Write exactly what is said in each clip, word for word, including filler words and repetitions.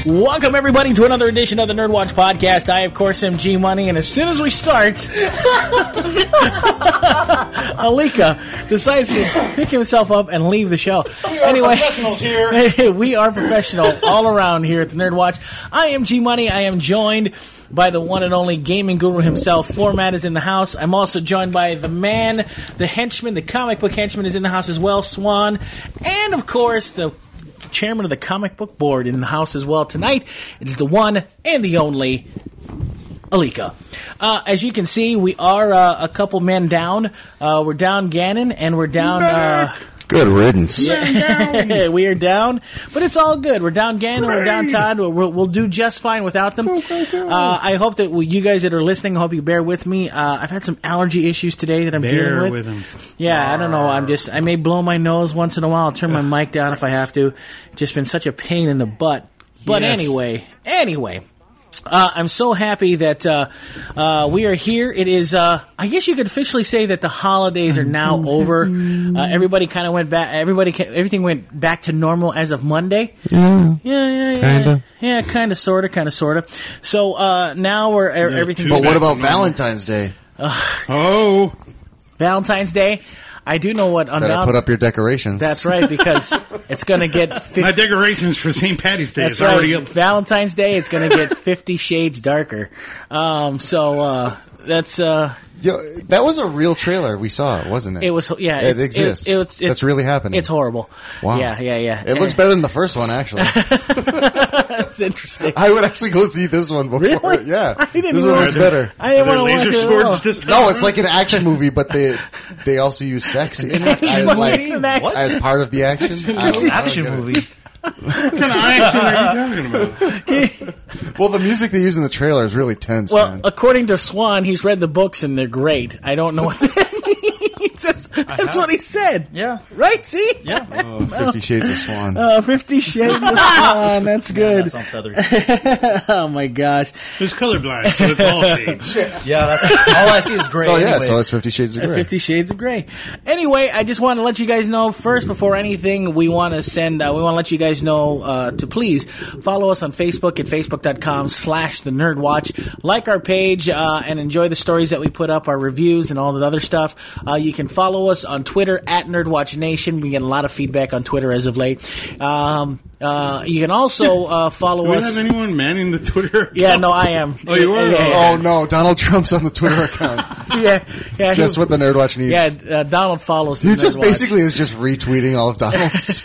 Welcome, everybody, to another edition of the Nerd Watch Podcast. I, of course, am G Money, and as soon as we start, Alika decides to pick himself up and leave the show. We are anyway, professionals here. We are professional all around here at the Nerd Watch. I am G Money. I am joined by the one and only gaming guru himself. Format is in the house. I'm also joined by the man, the henchman, the comic book henchman is in the house as well, Swan, and, of course, the chairman of the comic book board in the house as well. Tonight, it is the one and the only Alika. Uh, as you can see, we are uh, a couple men down. Uh, we're down Ganon, and we're down... Uh, Good riddance. Yeah. We are down, but it's all good. We're down Ganon, we're down Todd. We'll, we'll do just fine without them. Uh, I hope that we, you guys that are listening, I hope you bear with me. Uh, I've had some allergy issues today that I'm bear dealing with. with him. Yeah, I don't know. I'm just, I may blow my nose once in a while. I'll turn my mic down if I have to. It's just been such a pain in the butt. But Yes. anyway, anyway. Uh, I'm so happy that uh, uh, we are here. It is, uh, I guess you could officially say that the holidays are now over. Uh, everybody kind of went back. Everybody, ca- everything went back to normal as of Monday. Yeah, Yeah, yeah, yeah. Kinda. Yeah, kind of, sort of, kind of, sort of. So uh, now we're er, Yeah, everything's two But what back about to normal. Valentine's Day? Oh, Valentine's Day. I do know what on Better Val- put up your decorations. That's right, because it's going to get my fifty. decorations for Saint Patty's Day That's is already right. up. Valentine's Day, it's going to get fifty shades darker. Um, so uh, that's uh, Yo, that was a real trailer we saw, wasn't it? it was yeah. It exists. It, it's, it's, That's really happening. It's horrible. Wow. Yeah, yeah, yeah. It looks better than the first one, actually. That's interesting. I would actually go see this one before. Really? Yeah, I didn't this know one looks that. better. I didn't Are want there to watch laser it at all. swords this time? No, it's like an action movie, but they they also use sex in it as, like, It's an action- as part of the action. I don't- I don't Action get it. movie. What kind of action are you talking about? Well, the music they use in the trailer is really tense, Well, man. according to Swan, he's read the books and they're great. I don't know what that means. That's, that's what he said. Yeah. Right? See? Yeah. Oh, Fifty Shades of Swan. Uh, Fifty Shades of Swan. That's good. That sounds feathery. Oh my gosh. It's colorblind, so it's all shades. Yeah, that's, all I see is gray. so, yeah, anyway. so it's Fifty Shades of Grey. Fifty Shades of Grey. Anyway, I just want to let you guys know first, before anything, we want to send, uh, we want to let you guys know uh, to please follow us on Facebook at facebook.com slash the Nerd Watch. Like our page uh, and enjoy the stories that we put up, our reviews and all that other stuff. Uh, you can follow us on Twitter at Nerdwatch Nation. We get a lot of feedback on Twitter as of late. Um, uh, you can also uh, follow Do we us. have anyone manning the Twitter account? Yeah, no, I am. Oh, you are? Yeah, yeah, Oh, no, Donald Trump's on the Twitter account. yeah, yeah, Just he- what the Nerdwatch needs. Yeah, uh, Donald follows the He just Nerd basically is just retweeting all of Donald's.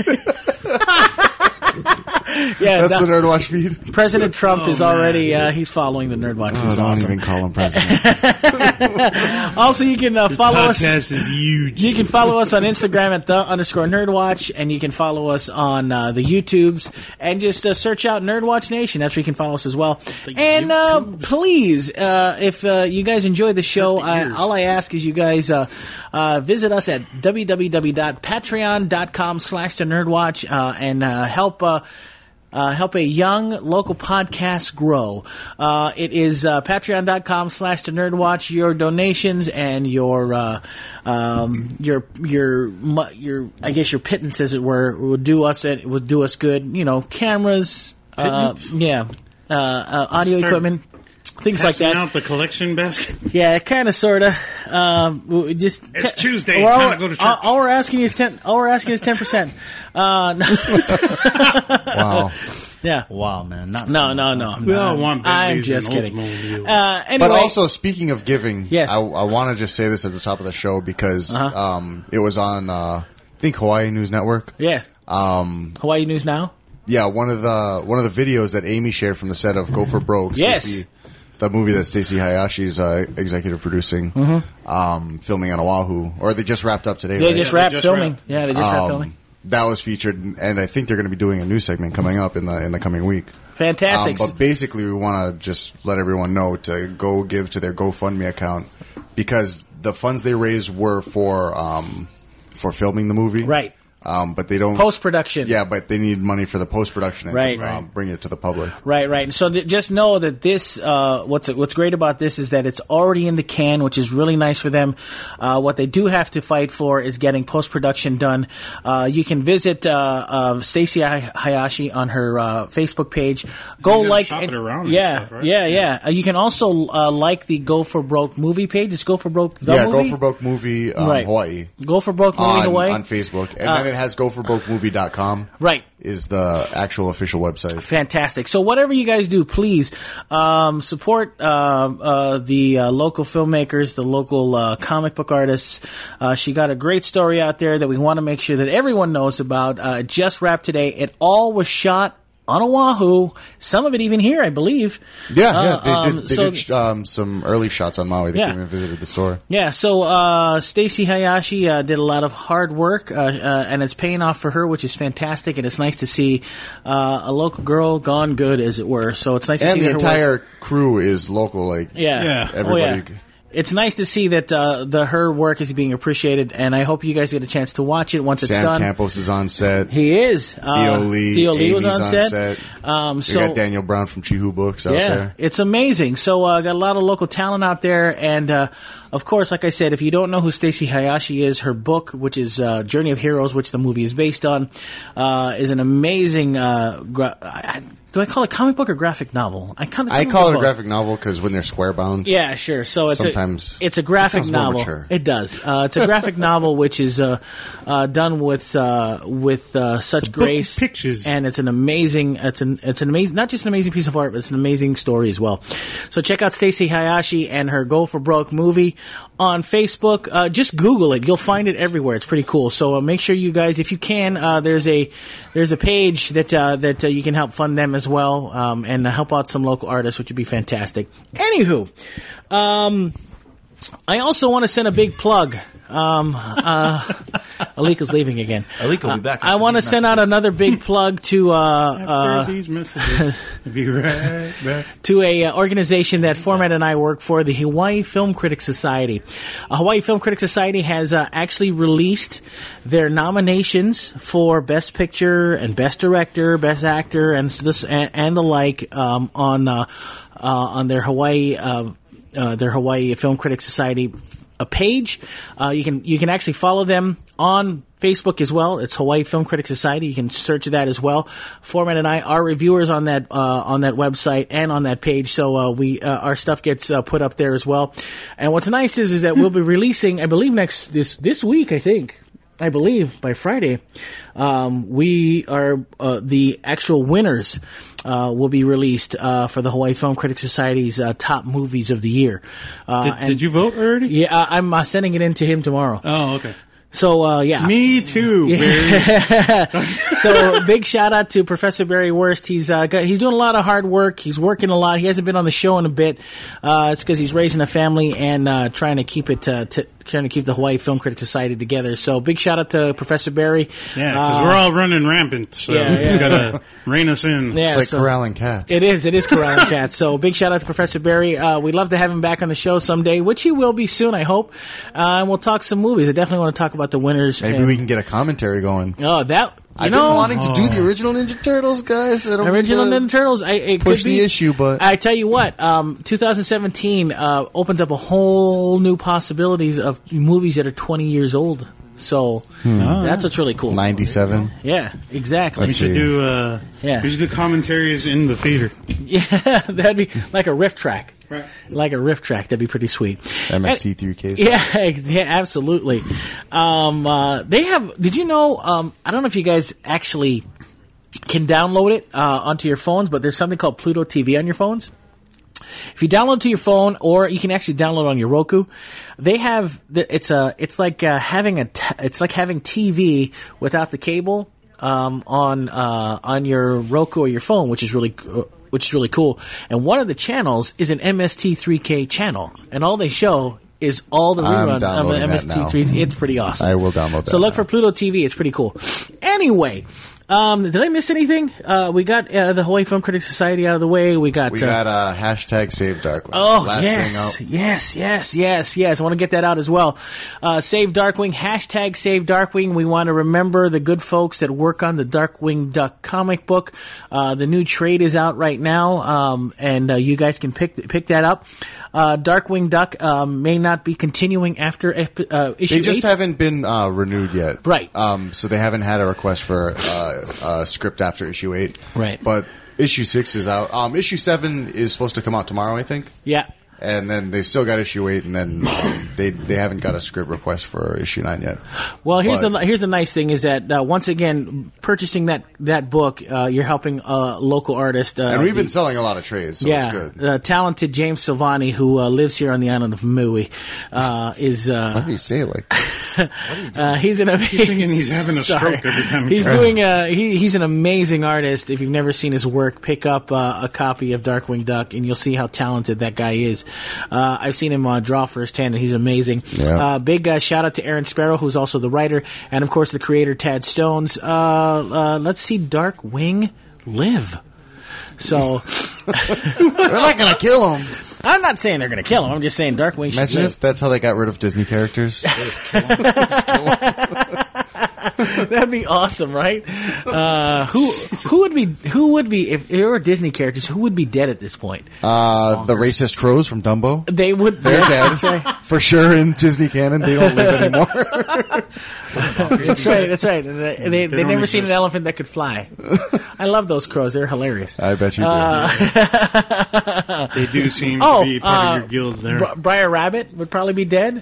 Watch. Yeah, That's Don- the Nerdwatch feed. President Trump Oh, is already, uh, he's following the Nerd Watch. Oh, He's don't awesome. even call him president. Also, you can uh, follow us. Podcast is huge. You can follow us on Instagram at the underscore Nerdwatch, and you can follow us on uh, the YouTubes, and just uh, search out Nerdwatch Nation. That's where you can follow us as well. And uh, please, uh, if uh, you guys enjoy the show, I, all I ask is you guys uh, uh, visit us at www.patreon.com slash the Nerdwatch uh, and uh, help. Uh, Uh, help a young local podcast grow. Uh, it is uh, patreon.com slash the Nerdwatch. Your donations and your uh, um, your your mu- your I guess your pittance, as it were, would do us it would do us good. You know, cameras, uh, Pittance? yeah, uh, uh, audio Start equipment. Things like Passing that. out the collection basket. Yeah, kind of, sort of. Um, we just It's Tuesday, Well, time all, to go to church. All, all we're asking is ten. All we're asking is ten percent. Uh, no, Wow. yeah. Wow, man. Not No, no, no. We all want I'm Bentleys just and kidding. Oldsmobiles. Uh, anyway, But also, speaking of giving, Yes. I, I want to just say this at the top of the show because Uh-huh. um, it was on, uh, I think, Hawaii News Network. yeah, Um, Hawaii News Now. yeah, one of the one of the videos that Amy shared from the set of Go for Broke. Yes. Stacey- the movie that Stacey Hayashi's uh, executive producing, um, filming on Oahu, or they just wrapped up today. Mm-hmm. They right? just they wrapped just filming. wrapped. Yeah, they just wrapped Um, filming. That was featured, and I think they're going to be doing a new segment coming up in the in the coming week. Fantastic. Um, but basically, we want to just let everyone know to go give to their GoFundMe account because the funds they raised were for um, for filming the movie. Right. Um, but they don't Post production. Yeah, but they need money for the post production and Right. to um, bring it to the public. Right, right. And so th- just know that this, uh, what's what's great about this is that it's already in the can, which is really nice for them. Uh, what they do have to fight for is getting post production done. Uh, you can visit uh, uh, Stacey Hayashi on her uh, Facebook page. Go You gotta like, shop it around and yeah, stuff, right? yeah, yeah. Uh, you can also uh, like the Go for Broke movie page. It's Go for Broke the yeah, movie. Go for Broke Movie um, Right. Hawaii Go for Broke movie on, Hawaii on Facebook, and Uh, then it has go for broke movie dot com. Right. Is the actual official website. Fantastic. So whatever you guys do, please um, support uh, uh, the uh, local filmmakers, the local uh, comic book artists. Uh, she got a great story out there that we want to make sure that everyone knows about. Uh, it just wrapped today. It all was shot on Oahu. Some of it even here, I believe. Yeah, Uh, yeah. They um, did, they so- did um, some early shots on Maui. They Yeah. came and visited the store. Yeah, so uh, Stacey Hayashi uh, did a lot of hard work, uh, uh, and it's paying off for her, which is fantastic. And it's nice to see uh, a local girl gone good, as it were. So it's nice to And see the that her work- entire crew is local. Like, Yeah. Yeah. Oh, everybody. yeah. It's nice to see that uh, the her work is being appreciated, and I hope you guys get a chance to watch it once it's Sam done. Campos is on set. He is. Uh, Theo Lee. Theo Lee was Amy's on set. Um, we so got Daniel Brown from Chihu Books out yeah, there. it's amazing. So uh, got a lot of local talent out there, and uh, of course, like I said, if you don't know who Stacey Hayashi is, her book, which is uh, Journey of Heroes, which the movie is based on, uh, is an amazing. Uh, gra- I, do I call it comic book or graphic novel? I kind of I call it a graphic novel because when they're square bound. Yeah, sure. So it's Sometimes a, it's a graphic it sounds more novel. mature. It does. Uh, it's a graphic novel which is uh, uh, done with uh, with uh, such book with grace, pictures. and it's an amazing. It's an it's an amazing, not just an amazing piece of art, but it's an amazing story as well. So check out Stacey Hayashi and her Go for Broke movie on Facebook. Uh, just Google it; you'll find it everywhere. It's pretty cool. So uh, make sure you guys, if you can, uh, there's a there's a page that uh, that uh, you can help fund them as well. Um, and help out some local artists, which would be fantastic. Anywho, um, I also want to send a big plug. Um, uh, Alika's leaving again. Alika will be back Uh, I after want to these send out messages. another big plug to uh, After uh, these messages, we'll be right back. to a uh, organization that Format and I work for, the Hawaii Film Critics Society. Uh, Hawaii Film Critics Society has uh, actually released their nominations for Best Picture and Best Director, Best Actor, and this and, and the like um, on uh, uh, on their Hawaii uh, uh, their Hawaii Film Critics Society a page. Uh, you can you can actually follow them on Facebook as well. It's Hawaii Film Critics Society. You can search that as well. Format and I are reviewers on that uh, on that website and on that page, so uh, we uh, our stuff gets uh, put up there as well. And what's nice is is that we'll be releasing, I believe next this this week, I think. I believe by Friday, um, we are uh, the actual winners uh, will be released uh, for the Hawaii Film Critics Society's uh, top movies of the year. Uh, Did, and- did you vote already? Yeah, I- I'm uh, sending it in to him tomorrow. Oh, okay. So uh, yeah, Me too, Barry. so big shout out to Professor Barry Wurst. He's uh, got, he's doing a lot of hard work. He's working a lot. He hasn't been on the show in a bit. Uh, it's because he's raising a family and uh, trying to keep it uh, t- trying to keep the Hawaii Film Critics Society together. So big shout out to Professor Barry. Yeah, because Uh, we're all running rampant, so yeah, he's yeah. got to rein us in. Yeah, It's like so- corralling cats. It is. It is Corral and Cats. So big shout out to Professor Barry. Uh, we'd love to have him back on the show someday, which he will be soon, I hope. Uh, and we'll talk some movies. I definitely want to talk about the winners. Maybe and- we can get a commentary going. Oh, that you I've know, been wanting to do the original Ninja Turtles, guys. I don't original mean to Ninja Turtles. I, it push could be, the issue, but I tell you what, um, twenty seventeen uh, opens up a whole new possibilities of movies that are twenty years old. So that's what's really cool. ninety-seven. Yeah, exactly. We Let's should see. do uh, Yeah. we should do commentaries in the theater. Yeah, that'd be like a riff track. Right. Like a riff track. That'd be pretty sweet. M S T three K. Yeah, yeah, absolutely. Um, uh, they have. Did you know? Um, I don't know if you guys actually can download it uh, onto your phones, but there's something called Pluto T V on your phones. If you download it to your phone, or you can actually download it on your Roku, they have. The, it's a. It's like uh, having a. T- it's like having T V without the cable um, on uh, on your Roku or your phone, which is really. Uh, which is really cool. And one of the channels is an M S T three K channel, and all they show is all the I'm reruns of downloading M S T three. that now. It's pretty awesome. I will download that So look now. for Pluto T V. It's pretty cool. Anyway, Um, did I miss anything? Uh, we got uh, the Hawaii Film Critics Society out of the way. We got We uh, got uh, hashtag Save Darkwing. Oh, Last yes, thing out. yes, yes, yes, yes. I want to get that out as well. Uh, Save Darkwing, hashtag Save Darkwing. We want to remember the good folks that work on the Darkwing Duck comic book. Uh, the new trade is out right now, um, and uh, you guys can pick pick that up. Uh, Darkwing Duck um, may not be continuing after ep- uh, issue They just eight. haven't been uh, renewed yet. Right. Um, so they haven't had a request for uh, a script after issue eight. Right. But issue six is out. Um, issue seven is supposed to come out tomorrow, I think. Yeah. And then they still got issue eight, and then um, they they haven't got a script request for issue nine yet. Well, here's But- the here's the nice thing is that uh, once again, purchasing that that book, uh, you're helping a local artist. Uh, And we've been selling a lot of trades, so yeah, it's good. uh, talented James Silvani, who uh, lives here on the island of Maui, uh, is Why uh, do you say it like that? uh, he's an amazing. thinking he's having a Sorry. stroke every time he He's tries. doing a he, he's an amazing artist. If you've never seen his work, pick up uh, a copy of Darkwing Duck, and you'll see how talented that guy is. Uh, I've seen him uh, draw firsthand, and he's amazing. Yeah. Uh, big uh, shout out to Aaron Sparrow, who's also the writer, and of course the creator Tad Stones. Uh, uh, let's see Darkwing live. So They're not going to kill him. I'm not saying they're going to kill him. I'm just saying Darkwing should Imagine live. if that's how they got rid of Disney characters. That'd be awesome, right? Uh, who who would be who would be if there were Disney characters? Who would be dead at this point? Uh, the racist crows from Dumbo. They would. They're yes, dead. That's right. For sure in Disney canon. They don't live anymore. That's right. That's right. And They, they, they don't never seen an exist. elephant that could fly. I love those crows. They're hilarious. I bet you do. Uh, They do seem Oh, to be part uh, of your guild there. Bri- Briar Rabbit would probably be dead.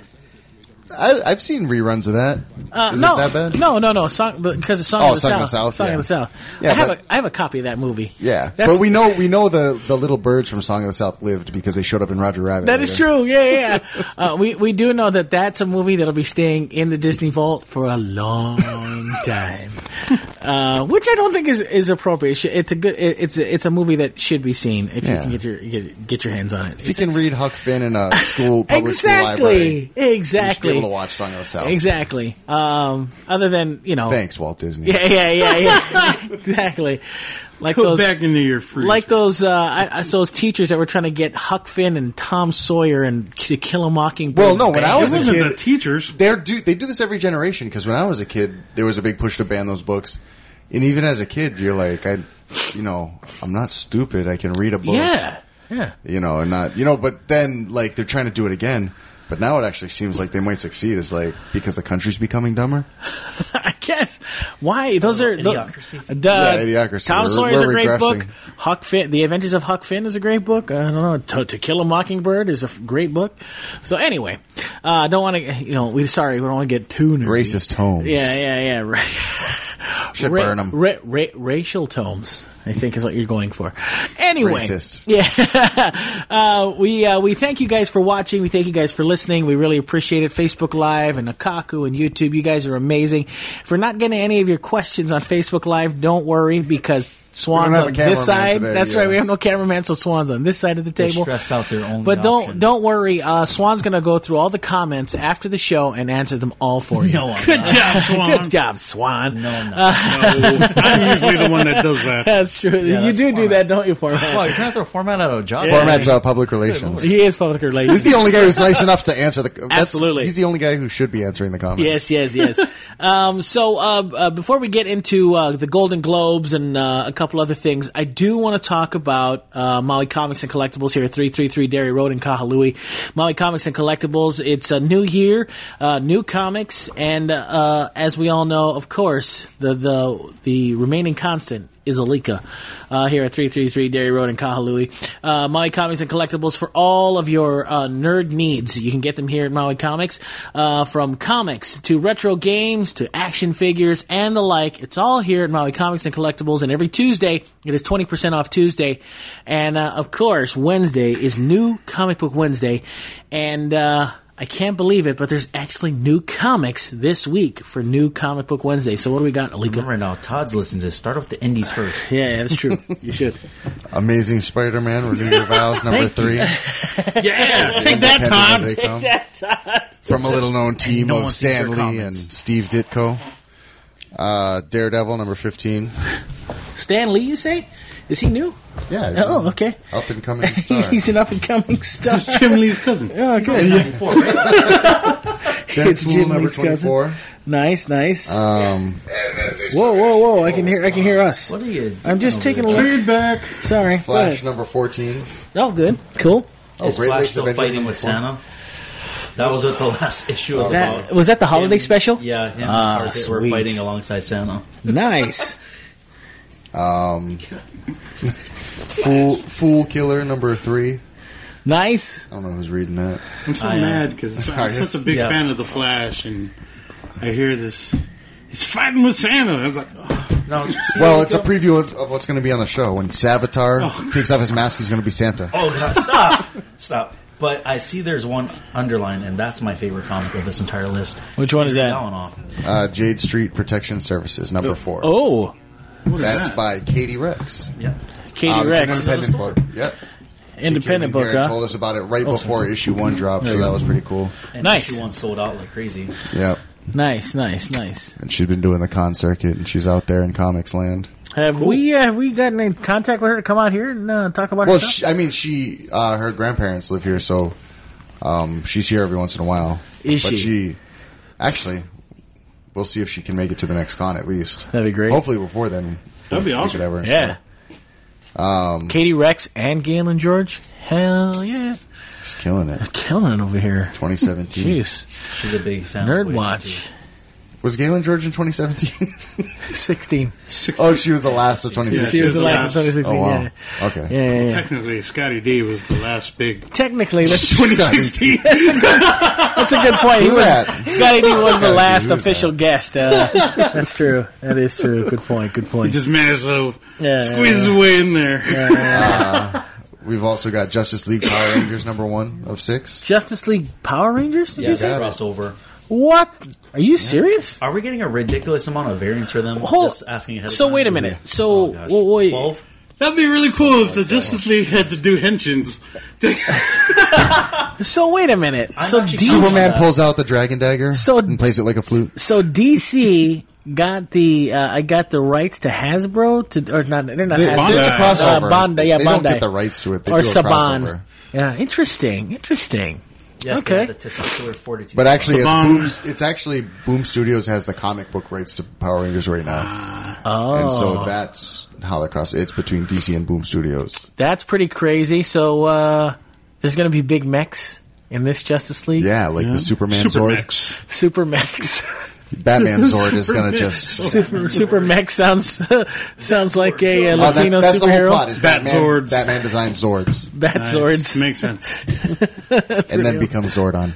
I, I've seen reruns of that. Uh, Is no, it that bad? No, no, no. Song, because of Song Oh, of the Song South. of the South, Song yeah. of the South. Yeah, I have but- a I have a copy of that movie. Yeah, That's- but we know we know the, the little birds from Song of the South lived because they showed up in Roger Rabbit. That is later. true. Yeah, yeah. yeah. uh, we we do know that that's a movie that'll be staying in the Disney vault for a long time, uh, which I don't think is is appropriate. It should- It's a good. it- It's a, it's a movie that should be seen if you Yeah. can get your get, get your hands on it. If you can read Huck Finn in a school public school Exactly. library, you should be Exactly. able to watch Song of the South. Exactly. Um, other than you know. Thanks, Walt Disney. Yeah, yeah, yeah, yeah. Exactly. Like Put those. back into your freezer. Like those, uh, I, I- those teachers that were trying to get Huck Finn and Tom Sawyer and To Kill a Mockingbird. Well, no, when I It was a wasn't kid, the teachers. They're do they do this every generation? Because when I was a kid, there was a big push to ban those books, and even as a kid, you're like, I, you know, I'm not stupid. I can read a book. Yeah, yeah. You know, and not, you know, but then like they're trying to do it again. But now it actually seems like they might succeed. It's like because the country's becoming dumber. I guess. Why? Those are tho- Idiocracy. Uh, Yeah, Idiocracy. Tom We're- Sawyer's we're a great regressing. book. Huck Finn, The Adventures of Huck Finn is a great book. I don't know. To, to Kill a Mockingbird is a f- great book. So anyway, uh, I don't want to. You know, we sorry, we don't want to get too nerdy. Racist tomes. Yeah, yeah, yeah. Ra- Should ra- burn 'em. ra- ra- racial tomes, I think, is what you're going for. Anyway, Racist. yeah. uh, we uh, we thank you guys for watching. We thank you guys for listening. We really appreciate it. Facebook Live and Akaku and YouTube. You guys are amazing. If we're not getting any of your questions on Facebook Live, don't worry because Swan's have a on this cameraman side. today, That's yeah. right. We have no cameraman, so Swan's on this side of the They're table. stressed out their only But don't option. don't worry. Uh, Swan's going to go through all the comments after the show and answer them all for you. No, I'm Good not. job, Swan. Good job, Swan. No, I'm not. No, I'm usually the one that does that. That's true. you that's do do format. that, don't you, Format? Well, you're trying to throw format out of a job. Format's uh, public relations. He is public relations. He's the only guy who's nice enough to answer the. That's, Absolutely. He's the only guy who should be answering the comments. Yes, yes, yes. um, so uh, uh, before we get into uh, the Golden Globes and uh, a couple other things, I do want to talk about uh, Maui Comics and Collectibles here at three thirty-three Dairy Road in Kahului. Maui Comics and Collectibles. It's a new year, uh, new comics, and uh, as we all know, of course, the the the remaining constant is Alika uh, here at three thirty-three Dairy Road in Kahului. Uh, Maui Comics and Collectibles for all of your uh, nerd needs. You can get them here at Maui Comics. Uh, from comics to retro games to action figures and the like. It's all here at Maui Comics and Collectibles. And every Tuesday, it is twenty percent off Tuesday. And, uh, of course, Wednesday is New Comic Book Wednesday. And, uh... I can't believe it, but there's actually new comics this week for New Comic Book Wednesday. So what do we got, Alika? Remember now, Todd's listening to this. Start with the indies first. Yeah, yeah, that's true. You should. Amazing Spider-Man, Renew Your Vows, number three. Yeah, take that, Todd. Independent as they come. From a little-known team no of one sees Stan your Lee comments. and Steve Ditko. Uh, Daredevil number fifteen. Stan Lee, you say? Is he new? Yeah. he's Oh, an okay. Up and coming star. He's an up and coming star. Jim Lee's cousin. Oh, good. ninety-four, right? It's Deadpool Jim number Lee's cousin. twenty-four. Nice, nice. Um, Whoa, whoa, whoa! I can hear, I can hear us. What are you doing I'm just over taking a there? look. Trade back. Sorry. Go Flash ahead. number fourteen. Oh, good, cool. Oh, Is Great Flash Lakes still Avengers fighting number with four. Santa? That was what the last issue was That, about. was that the holiday Him- special? Yeah, him Ah, and Target were sweet. fighting alongside Santa. Nice. Um, Fool Fool Killer number three. Nice. I don't know who's reading that. I'm so I am. mad because Are I'm you? such a big Yeah. fan of the Flash, and I hear this. He's fighting with Santa. I was like, oh. No, see, Well, it's a preview of, of what's going to be on the show. When Savitar Oh. takes off his mask, he's going to be Santa. Oh God! Stop! Stop! But I see there's one underline, and that's my favorite comic of this entire list. Which one is Read that? That one off. Uh, Jade Street Protection Services, number four. Oh, What is That's that? by Katie Rex. Yeah. Katie Um, it's an Rex. independent book. Yep. Independent She came in book, here and huh? told us about it right before issue one dropped, so that was pretty cool. And Nice. issue one sold out like crazy. Yep. Nice, nice, nice. And she's been doing the con circuit, and she's out there in comics land. Have we uh, have we gotten in contact with her to come out here and uh, talk about Well, her stuff? she, I mean, she uh, her grandparents live here, so um, she's here every once in a while. Is but she? she? Actually, we'll see if she can make it to the next con at least. That'd be great. Hopefully before then. That'd be we awesome. could have her in Yeah. store. Um, Katie Rex and Galen George. Hell yeah, she's killing it. killing it over here. twenty seventeen. Jeez, She's a big fan. Nerd of Voyager, Watch. too. Was Galen George in twenty seventeen? sixteen. Oh, she was the last of twenty She sixteen. was the the last last. of twenty sixteen. Oh, wow. Yeah. Okay. Yeah, yeah, yeah. Technically, Scotty D was the last big Technically, that's twenty sixteen. that's a good point. He Who's was, that? Scotty D was the Scotty D, last who's official that? guest. Uh, that's true. That is true. Good point. Good He point. just managed to Yeah, squeeze yeah, his yeah. way in there. We've also got Justice League Power Rangers number one of six. Justice League Power Rangers? Did Yeah, you it's say? a crossover. What? Are you serious? Are we getting a ridiculous amount of variants for them? Hold- Just asking ahead of So time? wait a minute. So Oh, gosh. well, wait. twelve? That'd be really cool if the Justice League had to do henshins. So wait a minute. I'm so actually D- Superman Superman that. pulls out the dragon dagger So- and plays it like a flute. so D C got the uh, I got the rights to Hasbro to or not? They're not They- Hasbro. It's a Uh, crossover. Bondi, yeah, they don't Bondi. get the rights to it. They or do a Saban. crossover. Yeah, interesting. Interesting. Yes, Okay. they had the testicular fortitude. But actually, it's, Saban. Boom, it's actually Boom Studios has the comic book rights to Power Rangers right now, Oh, and so that's how the cross. It's between D C and Boom Studios. that's pretty crazy. So uh, there's going to be big mechs in this Justice League. Yeah, like the Superman Super Zord. mix. Super mechs. Batman Zord is gonna Super just. Super, super mech sounds sounds like a uh, Oh, that's, Latino that's the whole superhero. plot. Is Bat Batman, Zords. Batman designs Zords Bat Nice. swords. Makes sense. and then becomes Zordon.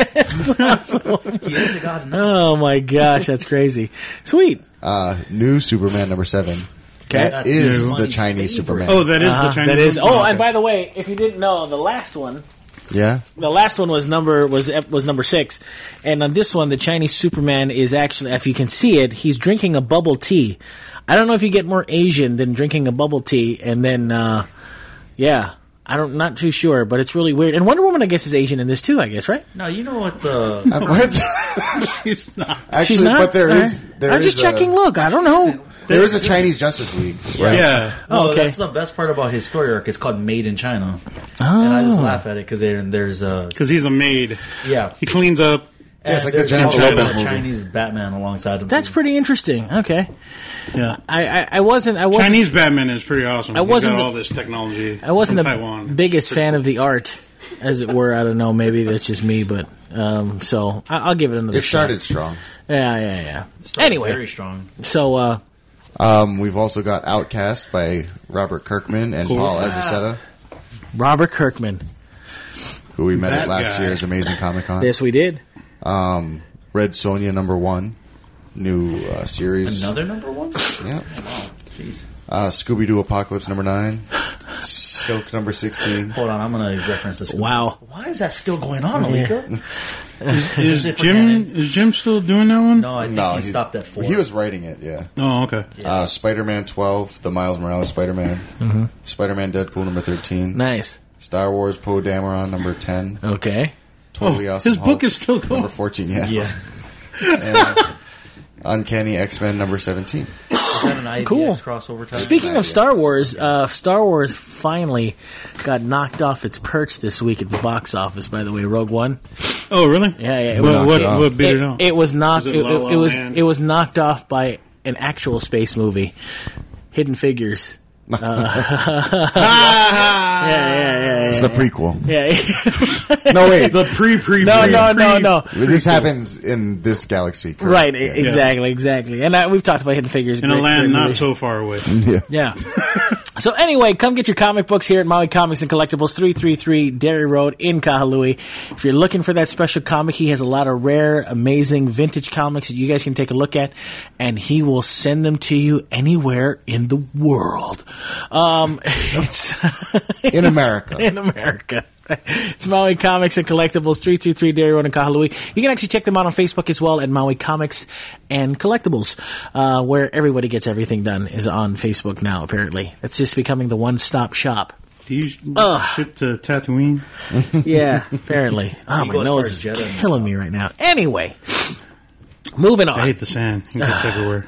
he is the god. No. Oh my gosh, that's crazy. Sweet. Uh, new Superman number seven. Okay. That is New. the Chinese Superman. Oh, that is Uh-huh, the Chinese. that is. one? Oh, okay. and by the way, if you didn't know, the last one, yeah. the last one was number was ep- was number six, and on this one, the Chinese Superman is actually, if you can see it, he's drinking a bubble tea. I don't know if you get more Asian than drinking a bubble tea, and then, uh, yeah, I don't, not too sure, but it's really weird. And Wonder Woman, I guess, is Asian in this too, I guess, right? No, you know what the Uh, what? She's not. Actually, She's not. but there All is. right. There I'm is just a- checking. Look, I don't know. There is a Chinese Justice League. Right. Yeah. Oh, Well, okay. that's the best part about his story arc. It's called Made in China, and I just laugh at it because there, there's a Because he's a maid. yeah. He cleans up. Yeah, it's And like the there's Jennifer also Lopez a movie. Chinese Batman alongside him. That's too. pretty interesting. Okay, Yeah. I, I, I wasn't. I wasn't. Chinese Batman is pretty awesome. I wasn't He's got the- all this technology. I wasn't from the Taiwan. biggest fan of the art, as it were. I don't know. Maybe that's just me, but um, so I, I'll give it another. It shot. started strong. Yeah, yeah, yeah. Started Anyway, very strong. so uh, Um, we've also got Outcast by Robert Kirkman and Cool. Paul Azaceta, Robert Kirkman. who we met That at last guy. year's Amazing Comic Con. Yes, we did. Um, Red Sonja number one, new uh, series. Another number one. Yeah. Jeez. Uh, Scooby Doo Apocalypse number nine, Silk number sixteen. Hold on, I'm gonna reference this. Wow. Why is that still going on, Alika? Is Just Jim forgetting. is Jim still doing that one? No, I think No, he stopped at four. He was writing it. Yeah. Oh, okay. Uh, Spider-Man twelve, the Miles Morales Spider-Man. Mm-hmm. Spider-Man Deadpool number thirteen. Nice. Star Wars Poe Dameron number ten. Okay. Totally Oh, awesome. his book Hulk, is still going. number fourteen. Yeah. yeah. And, Uncanny X-Men number seventeen. Is that an I D X Cool. crossover title? Speaking of Star Wars, uh, Star Wars finally got knocked off its perch this week at the box office. By the way, Rogue One. Oh, really? Yeah, yeah. It Well, was, what, knocked what beat it, it, out? it was knocked. Was It, it La La it was Land? it was knocked off by an actual space movie, Hidden Figures. Uh, yeah, yeah, yeah, It's yeah. the prequel. yeah. No, wait. the pre pre no, no, no, no. This happens in this galaxy. correct? Right, Yeah. e- exactly, exactly. And uh, we've talked about Hidden Figures. in a Great- land great not movie. so far away. Yeah. Yeah. So anyway, come get your comic books here at Maui Comics and Collectibles, three thirty-three Derry Road in Kahului. If you're looking for that special comic, he has a lot of rare, amazing vintage comics that you guys can take a look at, and he will send them to you anywhere in the world. Um, it's In America. in America. It's Maui Comics and Collectibles, three thirty-three Derry Road in Kahului. You can actually check them out on Facebook as well at Maui Comics and Collectibles, uh, where everybody gets everything done is on Facebook now, apparently. It's just becoming the one-stop shop. Do you Ugh. ship to Tatooine? Yeah, apparently. Oh, He my goes nose for is Jedi and killing me right now. Anyway, moving I on. hate the sand. It gets everywhere.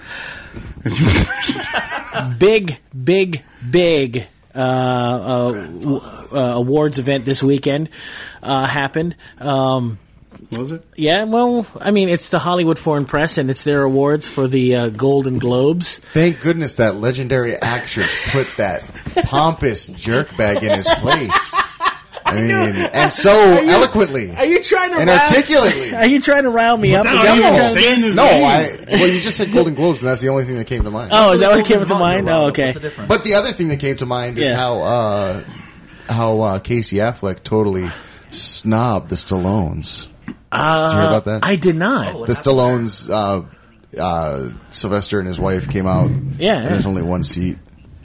Big, big, big uh, uh, w- uh, awards event this weekend uh, happened. Um, Was it? yeah, well, I mean, it's the Hollywood Foreign Press, and it's their awards for the uh, Golden Globes. Thank goodness that legendary actor put that pompous jerkbag in his place. I mean, and so eloquently Are you trying to and rile- articulately. Are you trying to rile me up? Is Without that what even you're trying to do? saying his No, name. I. Well, you just said Golden Globes, and that's the only thing that came to mind. Oh, is that what came to Golden mind? Globe, Oh, What's okay. the difference? But the other thing that came to mind is Yeah. how uh, how uh, Casey Affleck totally snobbed the Stallones. Uh, Did you hear about that? I did not. Oh, The Stallones, uh, uh, Sylvester and his wife came out. Yeah, And there's yeah. only one seat.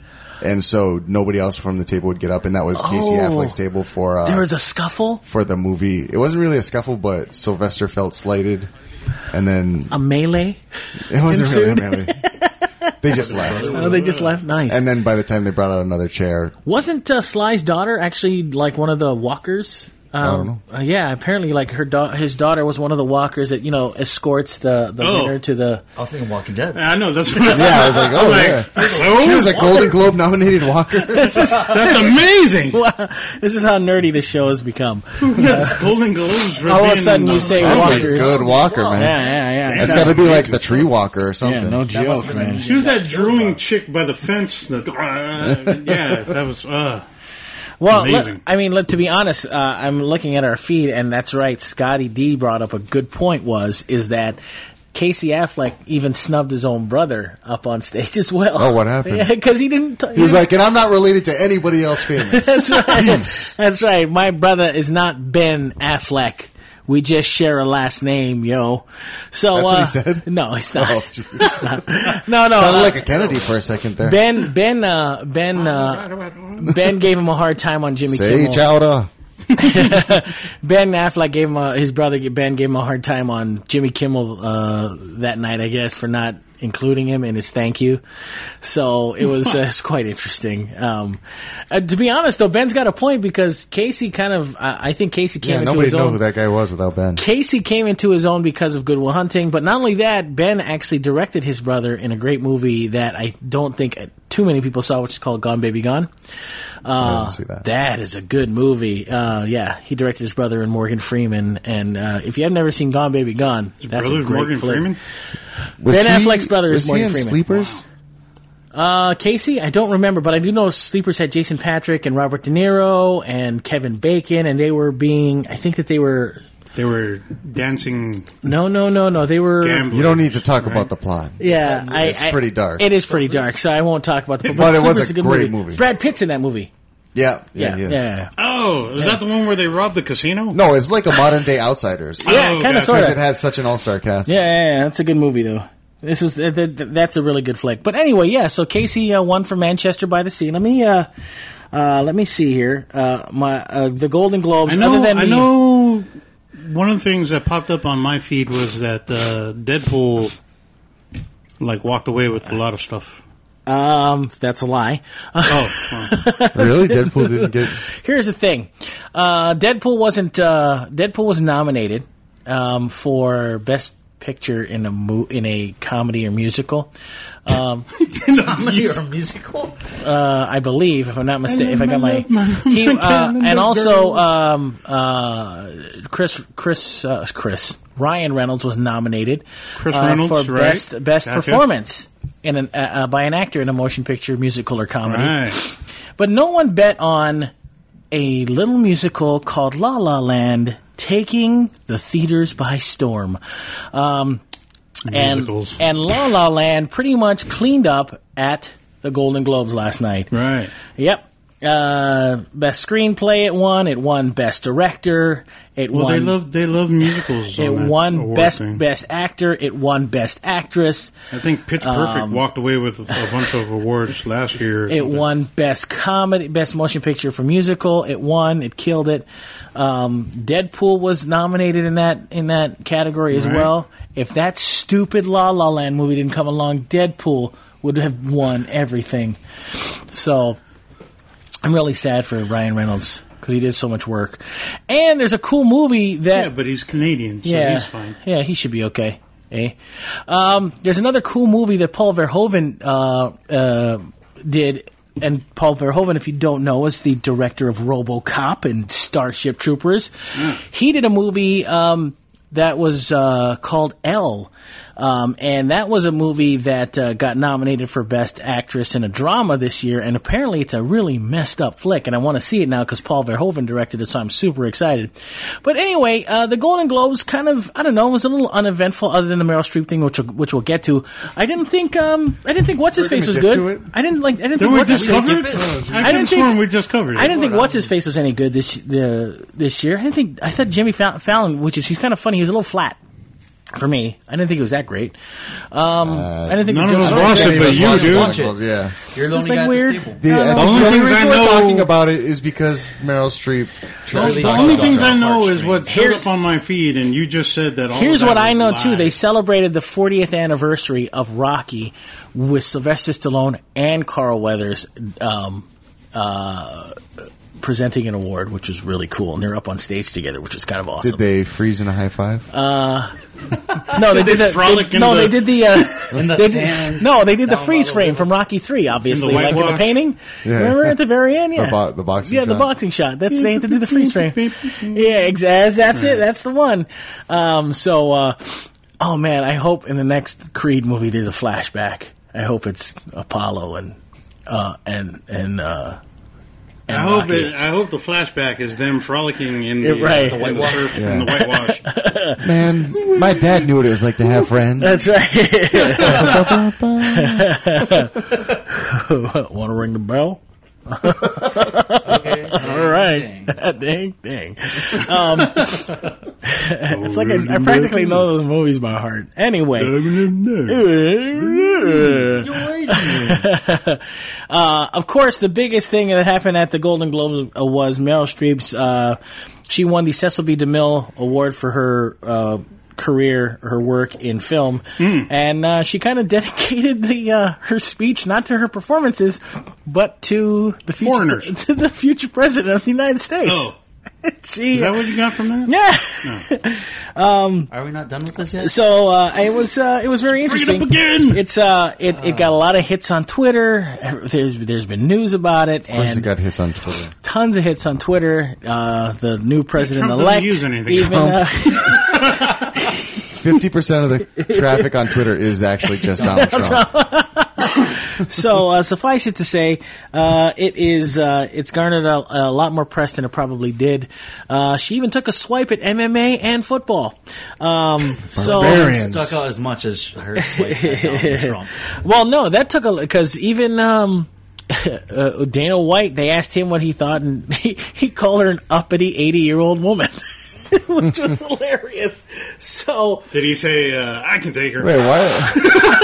And so nobody else from the table would get up, and that was Casey Oh. Affleck's table for uh, There was a scuffle, for the movie. It wasn't really a scuffle, but Sylvester felt slighted, and then a melee. it wasn't ensued. really really. They just left, Oh, they just left. Nice. and then by the time they brought out another chair, Wasn't uh, Sly's daughter actually like one of the walkers? Um, don't know. Uh, yeah, apparently, like her da- his daughter was one of the walkers that you know escorts the the Oh. winner to the. I was thinking Walking Dead. I know. That's what I yeah, I was like, oh like, yeah, oh, she was a Golden Globe nominated walker. That's amazing. Wow, this is how nerdy this show has become. That's Golden Globes for All of a being sudden in you the- say That's a walkers. good walker, man. Yeah, yeah, yeah. That's got to be like the tree walker or something. Yeah, no That must joke, have been man. a- She was that drooling chick by the fence. That, uh, yeah, that was. Uh, Well, Amazing. let- I mean, let, to be honest, uh, I'm looking at our feed, and that's right. Scotty D brought up a good point. Was is that Casey Affleck even snubbed his own brother up on stage as well? Oh, what happened? Yeah, because he didn't. T- He was like, and I'm not related to anybody else famous. That's right. Peace. That's right. My brother is not Ben Affleck. We just share a last name, yo. So, That's what he uh, said? no, it's not. Oh, jeez. It's not. No, no. Sounded uh, like a Kennedy for a second there. Ben, Ben, uh, Ben, uh, Ben gave him a hard time on Jimmy Say Kimmel. chowder. Ben Affleck gave him a, his brother Ben gave him a hard time on Jimmy Kimmel uh, that night, I guess, for not including him in his thank you. So it was, uh, it was quite interesting. Um, uh, to be honest, though, Ben's got a point because Casey kind of, uh, I think Casey came Yeah, into nobody his knew own. who that guy was without Ben. Casey came into his own because of Good Will Hunting, but not only that, Ben actually directed his brother in a great movie that I don't think too many people saw, which is called Gone Baby Gone. Uh, didn't see that. that is a good movie. Uh, yeah, he directed his brother and Morgan Freeman, and uh, if you have never seen Gone Baby Gone, that's a brother's great Morgan flick. Freeman. Was Ben he- Affleck's brother is was he Morgan in Freeman. Sleepers? Uh, Casey, I don't remember, but I do know Sleepers had Jason Patrick and Robert De Niro and Kevin Bacon, and they were being, I think that they were, They were dancing. no, no, no, no, they were, Gamblers. You don't need to talk Right. about the plot. yeah, I, It's I- pretty dark. It is pretty dark, so I won't talk about the. But it was Sleepers a is good great movie. Brad Pitt's in that movie. Yeah, yeah, Yeah, he is. yeah, Oh, is that the one where they robbed the casino? No, it's like a modern day Outsiders. yeah, Oh, kind of, gotcha. sort Because of. it has such an all star cast. Yeah, yeah, yeah, that's a good movie though. This is th- th- that's a really good flick. But anyway, yeah. So Casey uh, won for Manchester by the Sea. Let me uh, uh, let me see here. Uh, my uh, the Golden Globes. I know. other than I the, know. One of the things that popped up on my feed was that uh, Deadpool, like, walked away with a lot of stuff. Um, that's a lie. Oh, well. Really? Deadpool didn't get. Here's the thing. Uh, Deadpool wasn't. Uh, Deadpool was nominated um, for best picture in a mo- in a comedy or musical. Um, You're a musical? uh, I believe, if I'm not mistaken, if I got my he uh, and also um, uh, Chris Chris uh, Chris Ryan Reynolds was nominated Chris uh, Reynolds, for right. best best Gotcha. performance in an, uh, uh, by an actor in a motion picture, musical, or comedy. Right. But no one bet on a little musical called La La Land taking the theaters by storm. Um, and, Musicals. and La La Land pretty much cleaned up at the Golden Globes last night. Right. Yep. Uh, best screenplay it won. It won best director. It Well, won. they love they love musicals. it on that won award best thing. best actor. It won best actress. I think Pitch Perfect um, walked away with a bunch of awards last year. or It something. won best comedy, best motion picture for musical. It won. It killed it. Um, Deadpool was nominated in that in that category as Right. well. If that stupid La La Land movie didn't come along, Deadpool would have won everything. So I'm really sad for Ryan Reynolds because he did so much work. And there's a cool movie that Yeah, but he's Canadian, so yeah, he's fine. yeah, he should be okay. Eh? Um, there's another cool movie that Paul Verhoeven uh, uh, did, and Paul Verhoeven, if you don't know, is the director of RoboCop and Starship Troopers. Mm. He did a movie um, that was uh, called Elle. Um, and that was a movie that uh, got nominated for Best Actress in a Drama this year, and apparently it's a really messed up flick, and I want to see it now because Paul Verhoeven directed it, so I'm super excited. But anyway, uh, the Golden Globes kind of, I don't know, was a little uneventful other than the Meryl Streep thing, which we'll, which we'll get to. I didn't think, um, I didn't think What's-His-Face was We're gonna good. get to it? I didn't like, I didn't Didn't think we What's-His-Face just cover skip it? it? I, I could didn't sworn think- we just covered it. I didn't think What's-His-Face was any good this the this year. I didn't think, I thought Jimmy Fallon, Fallon which is, he's kind of funny, he was a little flat. For me, I didn't think it was that great. Um, I didn't think none the of jokes us were watched great. it, but you Watch do. Watch it. Well, yeah. You're the It's only like guy weird. at this table. The, uh, The only the only things reason I we're know- talking about it is because Meryl Streep. The, tries to the talk only about things it. I know is what showed Here's- up on my feed, and you just said that all Here's of that what I was know lies. too. They celebrated the fortieth anniversary of Rocky with Sylvester Stallone and Carl Weathers um, uh, presenting an award, which was really cool. And they're up on stage together, which was kind of awesome. Did they freeze in a high five? No, they Did did they the, frolic they, in no, the- they did the uh, In the they did- sand. no, they did the Down freeze by the frame river. from Rocky three, obviously, In the like in the whitewash? painting. Yeah. Remember at the very end, yeah, The bo- the boxing yeah, the shot? boxing shot. That's they had to do the freeze frame. Yeah, exactly. That's it. That's the one. Um, so, uh, oh man, I hope in the next Creed movie there's a flashback. I hope it's Apollo and uh, and and. Uh, and I hope Rocky. it, I hope the flashback is them frolicking in the, Yeah, right. uh, in the surf Yeah. in the whitewash. Man, my dad knew what it was like to have friends. That's right. Want to ring the bell? Okay. All right. ding, ding. Um, it's like I, I practically know those movies by heart. Anyway. uh, of course, the biggest thing that happened at the Golden Globes uh, was Meryl Streep's, uh, she won the Cecil B. DeMille Award for her, uh, career, her work in film, and uh, she kind of dedicated the uh, her speech not to her performances, but to the future, Foreigners. to the future president of the United States. Oh. She, Is that what you got from that? yeah. Are we not done with this yet? So uh, it was uh, it was very Bring it interesting. up again! It's uh it, it got a lot of hits on Twitter. There's there's been news about it Of course, it and got hits on Twitter. tons of hits on Twitter. Uh, the new president Trump elect doesn't use anything. even uh, Fifty percent of the traffic on Twitter is actually just Donald Trump. so uh, suffice it to say, uh, it is uh, it's garnered a, a lot more press than it probably did. Uh, she even took a swipe at M M A and football. Um, so Barbarians. Stuck out as much as her swipe at Donald Trump. well, no, that took a because even. Um, uh, Dana White, they asked him what he thought, and he, he called her an uppity eighty-year-old woman, which was hilarious. So, Did he say, uh, I can take her? Wait, what?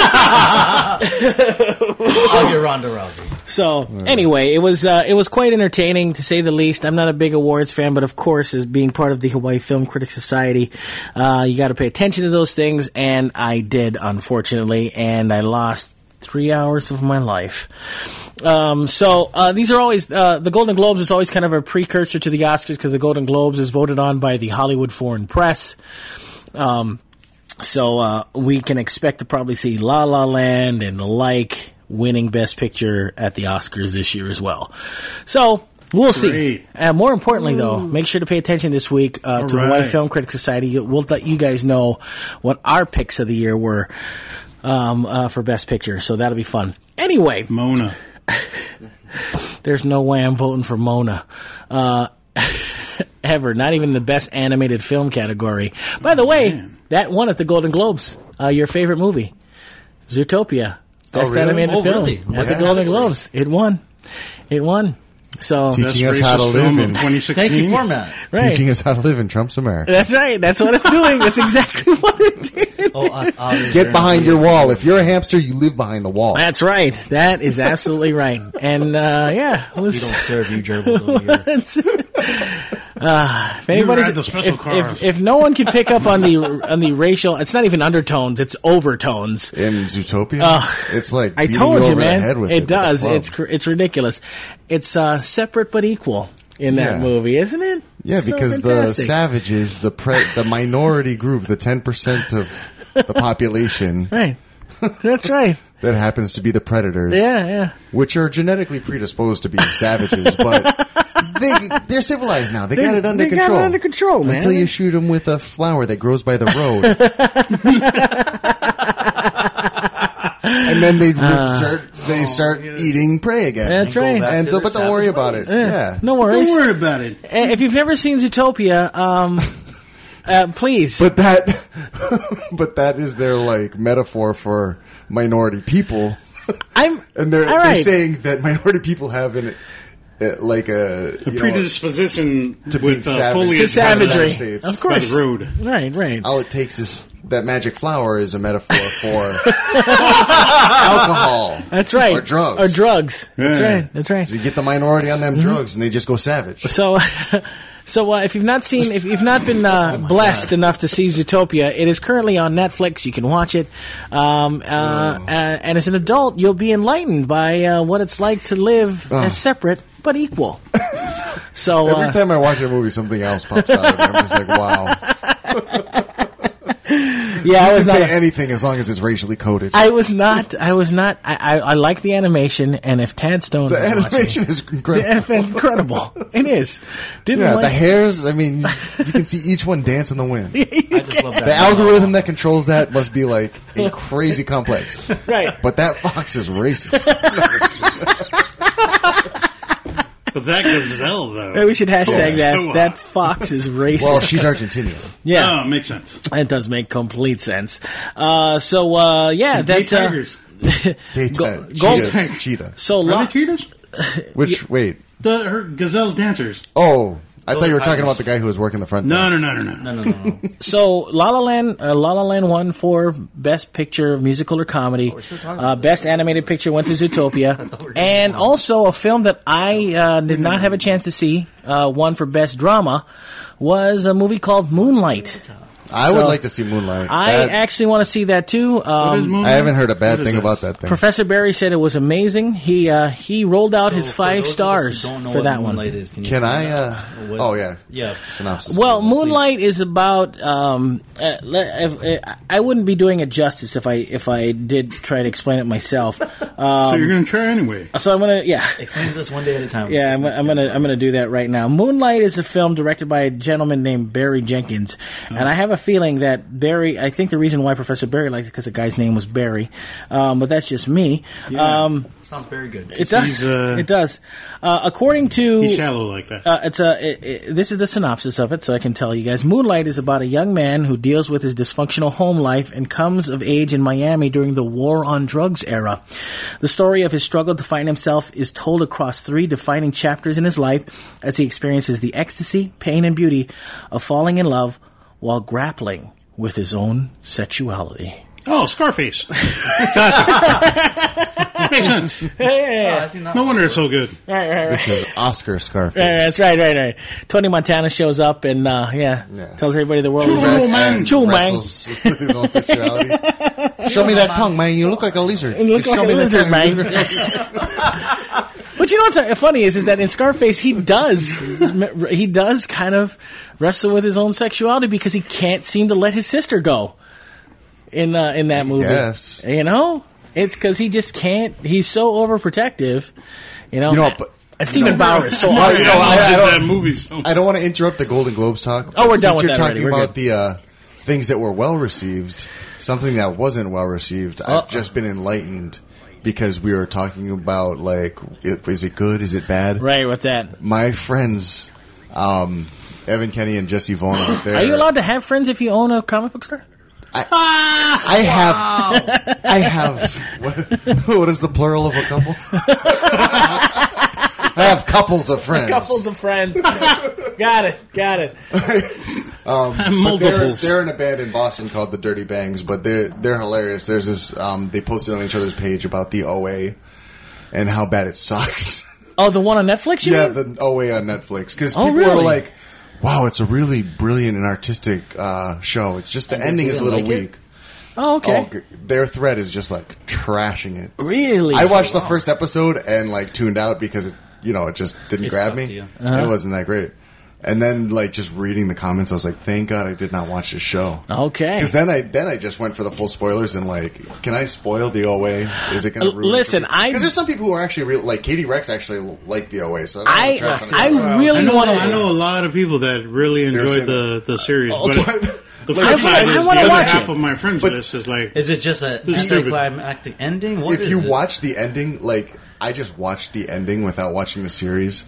I'll get Ronda Rousey. so anyway, it was uh, it was quite entertaining to say the least. I'm not a big awards fan, but of course, as being part of the Hawaii Film Critics Society, uh, you got to pay attention to those things, and I did, unfortunately, and I lost three hours of my life. Um, so uh, these are always uh, the Golden Globes is always kind of a precursor to the Oscars because the Golden Globes is voted on by the Hollywood Foreign Press. Um, So uh, we can expect to probably see La La Land and the like winning Best Picture at the Oscars this year as well. So we'll see. Great. Uh, more importantly, though, make sure to pay attention this week uh, All to right. Hawaii Film Critics Society. We'll let you guys know what our picks of the year were um, uh, for Best Picture. So that'll be fun. Anyway, Mona. there's no way I'm voting for Mona. Uh, ever. Not even the Best Animated Film category. By the way, Man. that won at the Golden Globes. Uh, your favorite movie, Zootopia. Best really? animated Oh, film really? at What the Golden category? Globes. It won. It won. So Teach- Best Teaching us how to racist live film in- of twenty sixteen. Thank you, format. right. Teaching us how to live in Trump's America. That's right. That's what it's doing. That's exactly what it did. Oh, us otters Get are- behind your wall. If you're a hamster, you live behind the wall. That's right. That is absolutely right. And uh, yeah, it We was. don't serve you gerbils over here. Uh, if anybody's, ride the special if, cars. if, if no one can pick up on the on the racial, it's not even undertones, it's overtones. In Zootopia, Ugh. it's like I beating told you you, over man. the head with it. It with a does. club. It's cr- it's ridiculous. It's uh, separate but equal in that Yeah. movie, isn't it? Yeah, So because the fantastic. savages, the pre- the minority group, the ten percent of the population Right. That's right. that happens to be the predators, Yeah, yeah. which are genetically predisposed to being savages, but they they're civilized now. They, got it under they got it control. under control, man. Until you shoot them with a flower that grows by the road. And then they start they start eating prey again. That's go right. back And to don't, their but don't worry savage about ways. it. Yeah. No Don't worries. worry about it. Uh, If you've never seen Zootopia, um, uh, please. But that but that is their like metaphor for minority people. I'm And they're all they're right. saying that minority people have an uh, like a The you know, predisposition to with being uh, savage. foliage To savagery. by States. the, Of course. by the road. Right, right. all it takes is that magic flower is a metaphor for alcohol. That's right. Or drugs. Or drugs. That's Yeah. right. That's right. So you get the minority on them Mm-hmm. drugs and they just go savage. So, so uh, if you've not seen, if you've not been uh, blessed enough to see Zootopia, it is currently on Netflix. You can watch it, um, uh, uh, and as an adult, you'll be enlightened by uh, what it's like to live Oh. as separate but equal. So Every uh, time I watch a movie, something else pops out of it. I'm just like, wow. yeah, I You was can not. say anything as long as it's racially coded. I was not. I was not. I, I, I like the animation, and if Tad Stones The is watching, animation is incredible. it's incredible. It is. Didn't Yeah, like the hairs, I mean, you, you can see each one dance in the wind. I just love that. The algorithm that controls that must be like a crazy complex. right. But that fox is racist. But that gazelle, though. Maybe we should hashtag Oh, that. so, uh, that fox is racist. Well, she's Argentinian. yeah. Oh, makes sense. It does make complete sense. Uh, so, uh, yeah, Gay that, uh, tigers. They, Go- uh, go- cheetahs. Cheetah. so, Are La- they cheetahs? Which, wait. The her gazelles dancers. Oh, I thought you were are talking tigers. about the guy who was working the front No, desk. no, no, no, no. No, no, no, no. so La La Land, uh, La La Land won for Best Picture, Musical or Comedy. still talking Uh, about Best Animated Picture went to Zootopia. we were And going on. also a film that I, uh, did not have a chance to see, uh, won for Best Drama, was a movie called Moonlight. I would So, like to see Moonlight. I That- actually want to see that too. What is Um, Moonlight? I haven't heard a bad What is thing it? about that thing. Professor Barry said it was amazing. He, uh, he rolled out his So, for five those of us stars who don't know for what that one. Moonlight is, can you Can tell I, me uh, what- oh yeah. Yeah. Synopsis. Well, Moonlight is about. Um, uh, le- if, uh, I wouldn't be doing it justice if I if I did try to explain it myself. Um, So you're going to try anyway. so I'm gonna, yeah, Explain this one day at a time. yeah. I'm, I'm gonna I'm gonna do that right now. Moonlight is a film directed by a gentleman named Barry Jenkins, and I have a feeling that Barry. I think the reason why Professor Barry liked it because the guy's name was Barry, um, but that's just me. Yeah. Um, Sounds very good. it does. He's, uh, it does. Uh, according to He's shallow like that. Uh, it's a. It, it, this is the synopsis of it, so I can tell you guys. Moonlight is about a young man who deals with his dysfunctional home life and comes of age in Miami during the war on drugs era. The story of his struggle to find himself is told across three defining chapters in his life as he experiences the ecstasy, pain, and beauty of falling in love while grappling with his own sexuality. Oh, Scarface. Gotcha. Makes sense. Oh, I see not- No wonder it's so good. Right, right, right. This is Oscar Scarface. Right, that's right, right, right. Tony Montana shows up and, uh, yeah, Yeah. tells everybody the world is Choo, right. man. Choo, man. Wrestles with his own sexuality. Show me that tongue, man. You look like a lizard. You look Just like show a me the lizard, tongue. man. But you know what's funny is, is that in Scarface he does he does kind of wrestle with his own sexuality because he can't seem to let his sister go. in uh, in that movie. Yes. You know, it's because he just can't. He's so overprotective. You know, You know, but- and Stephen you know, Bauer is so Well, awesome. you know, I- I did don't- that movie so I don't want to interrupt the Golden Globes talk. Oh, we're but done since with you're that talking already. We're about the uh, things that were well received, something that wasn't well received. Uh-oh. I've just been enlightened because we were talking about like, it, is it good? Is it bad? Right, what's that? My friends, um, Evan Kenny and Jesse Vaughn out there. Are you allowed to have friends if you own a comic book store? I have. I have. What, what is the plural of a couple? I have couples of friends. Couples of friends. Got it. Got it. Um, but they're, Multiples. they're in a band in Boston called the Dirty Bangs, but they're they're hilarious. There's this. Um, they posted on each other's page about the O A and how bad it sucks. Oh, the one on Netflix, you yeah, mean? the O A on Netflix because Oh, people really? are like, "Wow, it's a really brilliant and artistic uh, show." It's just the And they ending is a didn't little like it? weak. Oh, okay. Oh, g- their thread is just like trashing it. Really? I watched the first episode and like tuned out because it, you know, it just didn't It grab stuck me. to you. Uh-huh. It wasn't that great. And then like just reading the comments, I was like, "Thank God I did not watch this show." Okay. Because then I then I just went for the full spoilers and like, can I spoil the O A? Is it going Uh, to ruin? listen, I- because there's some people who are actually real, like Katie Rex actually like the O A. So I, don't I wanna trash on I it. I really know, want I know to. a lot of people that really enjoyed saying the, the series, Okay. but the Like, flip I side wanna- is I the wanna other watch half it. of my friends But- list is like, Is it just an This is stupid. anticlimactic ending? What If is you it? watch the ending, like I just watched the ending without watching the series.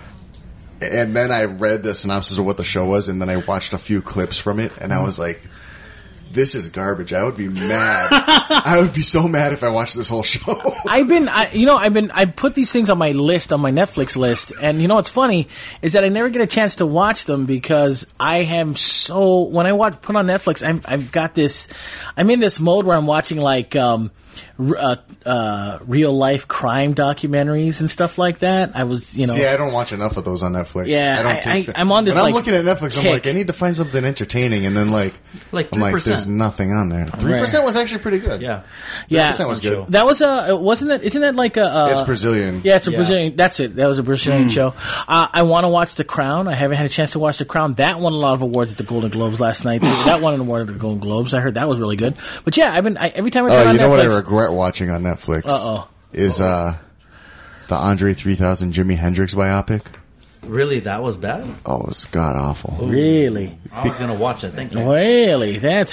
And then I read the synopsis of what the show was, and then I watched a few clips from it, and I was like, "This is garbage." I would be mad. I would be so mad if I watched this whole show. I've been, I, you know, I've been, I put these things on my list, on my Netflix list, and you know what's funny is that I never get a chance to watch them because I am so, when I watch, put on Netflix, I'm, I've got this, I'm in this mode where I'm watching like, um, r- uh, uh, real life crime documentaries and stuff like that. I was, you know. See, I don't watch enough of those on Netflix. Yeah, I don't I- take. I- I'm on this, When I'm like, looking at Netflix, I'm kick. like, I need to find something entertaining, and then like, Like I'm like, three percent. there's nothing on there. Three percent was actually pretty good. Yeah. Yeah. three percent was good. That was a, wasn't that, isn't that like a, uh, It's Brazilian. Yeah, it's a Yeah. Brazilian. That's it. That was a Brazilian show. Uh, I want to watch The Crown. I haven't had a chance to watch The Crown. That won a lot of awards at the Golden Globes last night. too. That won an award at the Golden Globes. I heard that was really good. But yeah, I've been I, every time I turn Oh, on you know what I Netflix. regret watching on Netflix? Uh-oh. Is uh, the Andre three thousand Jimi Hendrix biopic? Really, that was bad? Oh, it was god awful. Really, I was going to watch it. Thank you. really, that's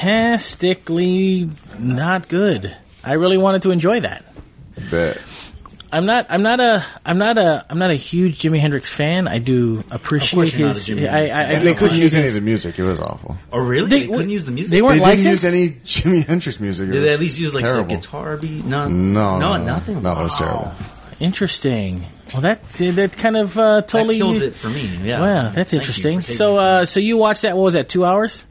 fantastically not good. I really wanted to enjoy that. Bet. I'm not. I'm not a. I'm not a. I'm not a huge Jimi Hendrix fan. I do appreciate you're not a his. Jimi I, Hendrix I, I And do they couldn't appreciate use any his- of the music. It was awful. Oh, really? They- They, couldn't use the music? they weren't They didn't licensed? use any Jimi Hendrix music. It Did was they at least use like terrible. the guitar beat? No. No, No, no, nothing? No, it was Wow. terrible. Interesting. Well, that that kind of uh, That totally killed it for me. Yeah. Wow, that's Thank you interesting. for taking So, it. uh, so you watched that? What was that? Two hours?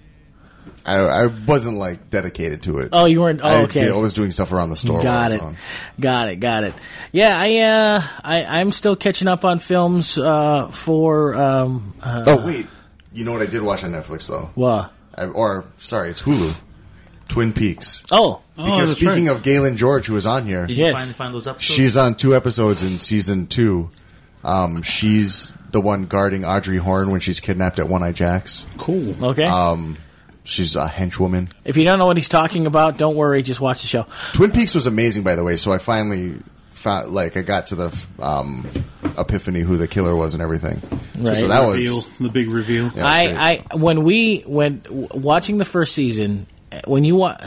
I, I wasn't like dedicated to it. Oh, you weren't. Oh, I, okay. did- I was doing stuff around the store. while I Got was it. on. Got it. Got it. Yeah, I, uh, I, I'm still catching up on films uh, for. Um, uh, Oh wait, you know what I did watch on Netflix though? what? I, or sorry, it's Hulu. Twin Peaks. Oh, oh, Because that's speaking right. of Galen George, who was on here, Did yes. you finally find those episodes? she's on two episodes in season two. Um, she's the one guarding Audrey Horne when she's kidnapped at One Eye Jack's. cool. okay. Um, she's a henchwoman. if you don't know what he's talking about, don't worry. Just watch the show. Twin Peaks was amazing, by the way. So I finally found, like, I got to the um, epiphany who the killer was and everything. Right. So that reveal, was the big reveal. yeah, I, great. I, when we when w- watching the first season, when you wa-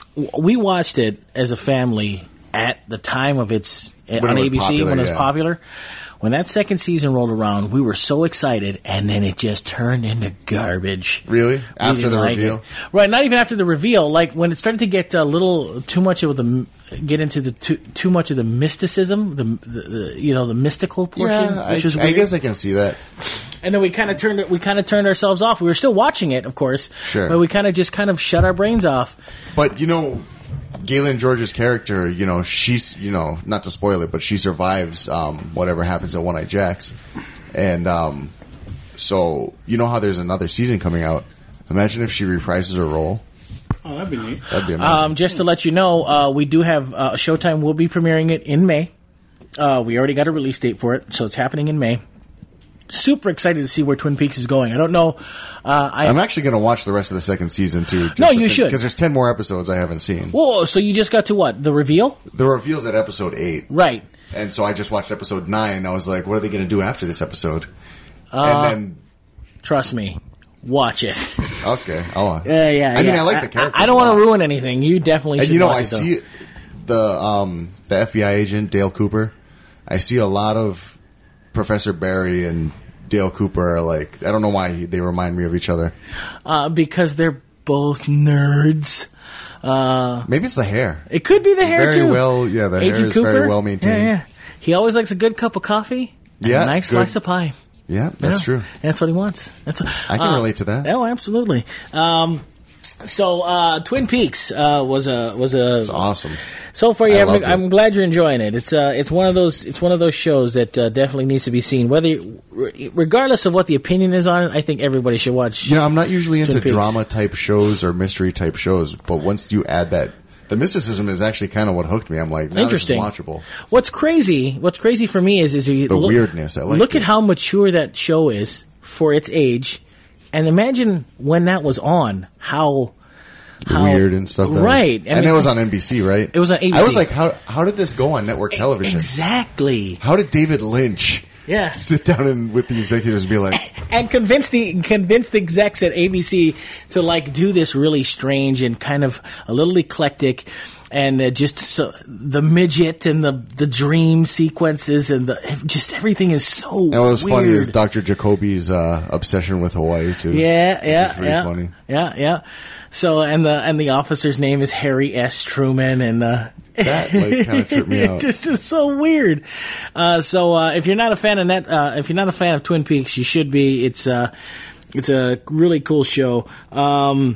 we watched it as a family at the time of its When on it was A B C popular, when it was yeah. popular. When that second season rolled around, we were so excited, and then it just turned into garbage. really We after didn't the like reveal. it. Right? Not even after the reveal. Like when it started to get a little too much of the get into the too, too much of the mysticism, the, the, the you know the mystical portion, Yeah, which I, was I weird. guess I can see that. And then we kind of turned it. We kind of turned ourselves off. We were still watching it, of course. Sure. But we kind of just kind of shut our brains off. But you know, Galen George's character, you know, she's, you know, not to spoil it, but she survives um, whatever happens at One Eye Jack's, and um, so you know how there's another season coming out. Imagine if she reprises her role. Oh, that'd be neat. That'd be amazing. Um, just to let you know, uh, we do have uh, Showtime will be premiering it in May. Uh, we already got a release date for it, so it's happening in May. super excited to see where Twin Peaks is going. I don't know. Uh, I, I'm actually going to watch the rest of the second season too. Just No, you should. because there's ten more episodes I haven't seen. Whoa! So you just got to what? The reveal? The reveal's at episode eight, Right. and so I just watched episode nine. And I was like, what are they going to do after this episode? Uh, and Trust me. Watch it. then okay, oh Yeah, yeah. I mean, yeah. I like the characters. I, I don't a want lot. to ruin anything. You definitely And should you know, watch I it, though. see the um, the F B I agent Dale Cooper. I see a lot of Professor Barry and Dale Cooper are like, I don't know why he, they remind me of each other. Uh, because they're both nerds. Uh, Maybe it's the hair. it could be the hair, Very too. well, yeah, the hair Agent is Cooper? very well maintained. Yeah, yeah. He always likes a good cup of coffee and Yeah, a nice good. slice of pie. Yeah, that's Yeah. true. That's what he wants. That's what, I can uh, relate to that. Oh, absolutely. Um, so, uh, Twin Peaks uh, was a was a It's awesome. So far, you I haven't. loved it. I'm glad you're enjoying it. It's uh, it's one of those. It's one of those shows that uh, definitely needs to be seen. Whether, you- re- regardless of what the opinion is on it, I think everybody should watch. You know, I'm not usually into Twin Peaks. drama type shows or mystery type shows, but once you add that, the mysticism is actually kind of what hooked me. I'm like, now Interesting. this is watchable. What's crazy? What's crazy for me is is you The look, weirdness, I like look it. at how mature that show is for its age, and imagine when that was on. How The how weird and stuff. that was- right? I and mean, it was on N B C, right? It was on A B C. I was like, how how did this go on network television? exactly. How did David Lynch Yes. sit down and with the executives and be like, And convince the convince the execs at A B C to like do this really strange and kind of a little eclectic, and uh, just so, the midget and the the dream sequences and the just everything is so and what was weird. funny is Doctor Jacoby's uh, obsession with Hawaii too. Yeah, which yeah, is really yeah, funny. yeah, yeah. So and the and the officer's name is Harry S. Truman, and uh, That like kind of tripped me out. it's just so weird. Uh, so uh, if you're not a fan of that, uh, if you're not a fan of Twin Peaks, you should be. It's uh, it's a really cool show. Um,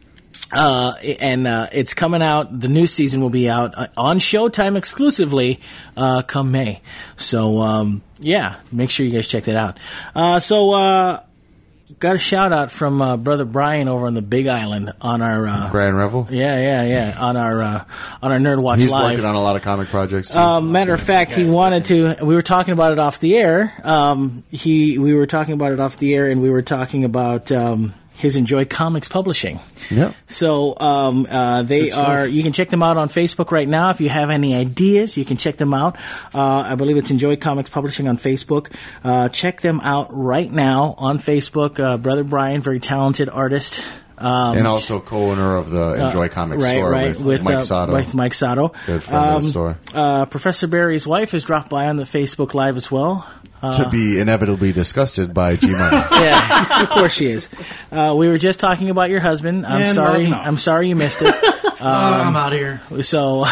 uh, and uh, it's coming out. The new season will be out uh, on Showtime exclusively uh, come May. So um, yeah, make sure you guys check that out. Uh, so. Uh, Got a shout out from uh, brother Brian over on the Big Island on our uh, Brian Revel. yeah yeah yeah on our uh, on our Nerd Watch He's Live. working on a lot of comic projects too. Uh, matter of fact, he wanted to. We were talking about it off the air. Um, he we were talking about it off the air, and we were talking about um, his Enjoy Comics Publishing. yeah. So um, uh, they Good stuff. are. You can check them out on Facebook right now. If you have any ideas, you can check them out. Uh, I believe it's Enjoy Comics Publishing on Facebook. Uh, check them out right now on Facebook. Uh, Brother Brian, very talented artist. Um, And also co-owner of the Enjoy Comics right, store right, with, Mike uh, Sato. With Mike Sato. Good friend of the Um, store. Uh, Professor Barry's wife has dropped by on the Facebook Live as well. to be inevitably disgusted by G Money. Yeah, of course she is. Uh, we were just talking about your husband. I'm And sorry. love, no. I'm sorry you missed it. Uh, I'm out here. So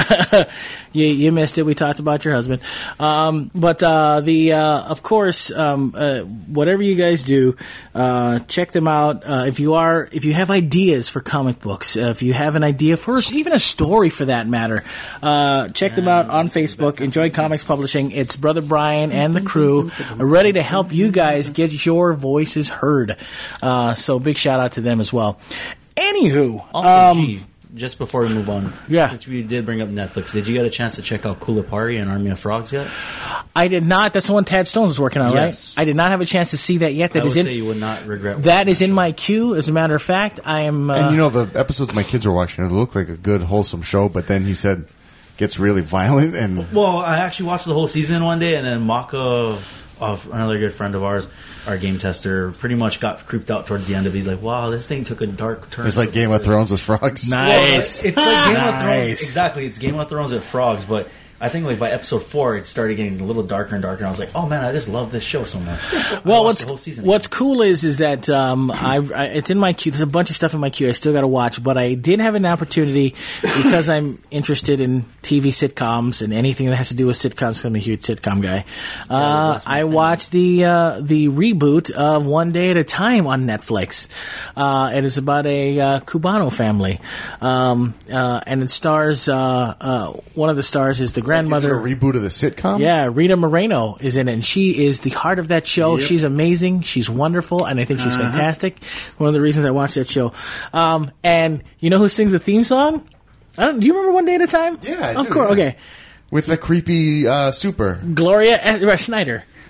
you you missed it. We talked about your husband, um, but uh, the uh, of course, um, uh, whatever you guys do, uh, check them out. Uh, if you are if you have ideas for comic books, uh, if you have an idea for us, even a story for that matter, uh, check them out on Facebook. Enjoy Comics Publishing. It's Brother Brian and the crew are ready to help you guys get your voices heard. Uh, so big shout out to them as well. Anywho, Also, um, gee, just before we move on, Yeah. since we did bring up Netflix, did you get a chance to check out Kulapari and Army of Frogs yet? I did not. That's the one Tad Stones was working on, Yes. right? I did not have a chance to see that yet. That I is would in say you would not regret. that watching is in show. my queue. As a matter of fact, I am. Uh, And you know, the episodes my kids were watching, it looked like a good, wholesome show, but then he said gets really violent and Well, I actually watched the whole season one day, and then Mako, of another good friend of ours, our game tester, pretty much got creeped out towards the end of it. He's like, wow, this thing took a dark turn. it's like Game of Thrones with frogs. Nice. Well, it's, it's like Game of Thrones. Nice. Exactly, it's Game of Thrones with frogs, but I think like by episode four, it started getting a little darker and darker. And I was like, "Oh man, I just love this show so much." I well, watched what's the whole season. what's cool is is that um, I've, I it's in my queue. There's a bunch of stuff in my queue I still got to watch, but I did have an opportunity because I'm interested in T V sitcoms and anything that has to do with sitcoms. I'm a huge sitcom guy. Uh, Last Man I Standing. watched the uh, the reboot of One Day at a Time on Netflix. Uh, it is about a uh, Cubano family, um, uh, and it stars uh, uh, one of the stars is the grandmother. Is it a reboot of the sitcom? Yeah, Rita Moreno is in it, and she is the heart of that show. Yep. She's amazing. She's wonderful, and I think she's Uh-huh. fantastic. One of the reasons I watch that show. Um, and you know who sings the theme song? I don't, do you remember One Day at a Time? Yeah, I of do, course. yeah. Okay, With the creepy uh, super. Gloria uh, Schneider.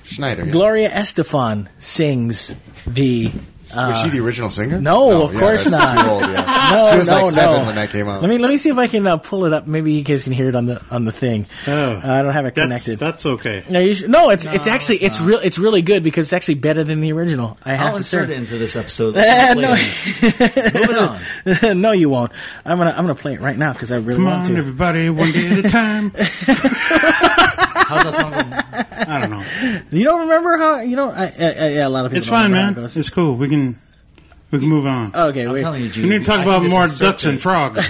Schneider. Yeah. Gloria Estefan sings the. Uh, Was she the original singer? No, of yeah, course that's not. Too old, yeah. No, she was no, like seven no. when that came out. Let me let me see if I can uh, pull it up. Maybe you guys can hear it on the on the thing. Oh. Uh, I don't have it That's, connected. that's okay. No, you should, no, it's it's No, actually it's it's not. real it's really good because it's actually better than the original. I have I'll to say. insert it into this episode. Uh, no. Moving on. No, you won't. I'm gonna I'm gonna play it right now because I really Come want on, to. everybody, one day at a time. How's that song? I don't know. You don't remember how you know? I, I, I, yeah, a lot of people. It's don't fine, remember how man. it goes. It's cool. We can we can move on. Okay, I'm wait. telling you, G. We need to talk I about can just more insert ducks and this.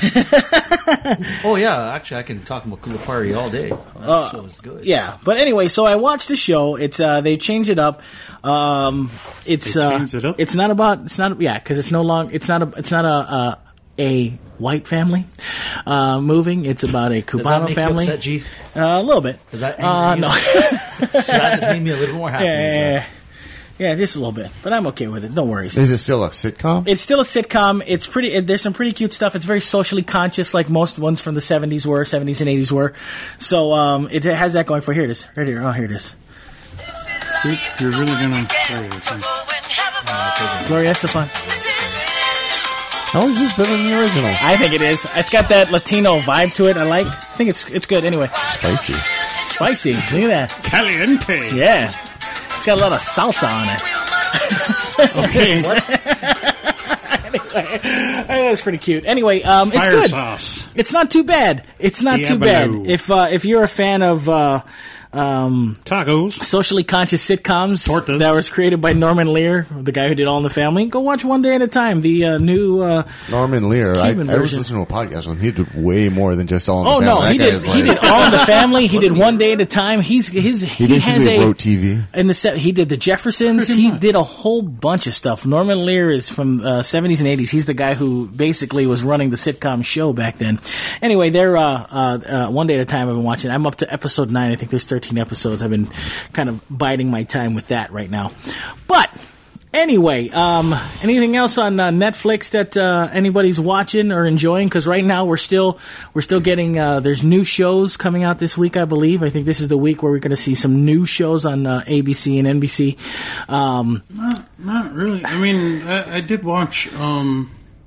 frogs. Oh yeah, actually, I can talk about Cool Party all day. That Uh, show is good. Yeah, but anyway, so I watched the show. It's uh, they changed it up. Um, it's They uh, changed it up? It's not about. It's not. Yeah, because it's no long. It's not a. It's not a. Uh, a white family uh, moving. It's about a Does that Cubano make family. you upset, G? Uh, a little bit. Does that Uh, anger no. you? 'Cause that just made me a little more happy. yeah, yeah, yeah, inside. yeah, just a little bit. But I'm okay with it. Don't worry. Is it still a sitcom? It's still a sitcom. It's pretty. It, there's some pretty cute stuff. It's very socially conscious, like most ones from the seventies were, seventies and eighties were. So um, it has that going for. Here it is. Right here. Oh, here it is. You're, you're really gonna play this one. Gloria Estefan. How is this better than the original? I think it is. It's got that Latino vibe to it. I like. I think it's it's good. Anyway, Spicy. spicy. Look at that. Caliente. Yeah, it's got a lot of salsa on it. Okay. Anyway, I think that's pretty cute. Anyway, um, it's Fire good. sauce. It's not too bad. It's not too bad. Diablo. If uh, if you're a fan of uh, um, Tacos. socially conscious sitcoms Tortas. that was created by Norman Lear, the guy who did All in the Family, go watch One Day at a Time. The uh, new. Uh, Norman Lear. I, I Cuban was version. listening to a podcast with him. He did way more than just All in the oh Family. no, That he guy did. is He like- did All in the Family. He did One Day at a Time. He's his. He He, has basically a. wrote T V. In the se- he did the Jeffersons. Pretty He much. did a whole bunch of stuff. Norman Lear is from uh, seventies and eighties. He's the guy who basically was running the sitcom show back then. Anyway, they're uh, uh, uh, One Day at a Time. I've been watching. I'm up to episode nine. I think there's thirteen episodes. I've been kind of biding my time with that right now. But anyway, um, anything else on uh, Netflix that uh, anybody's watching or enjoying? Because right now we're still we're still getting uh, there's new shows coming out this week. I believe. I think this is the week where we're going to see some new shows on uh, A B C and N B C. Um, Not, not really. I mean, I, I did watch um,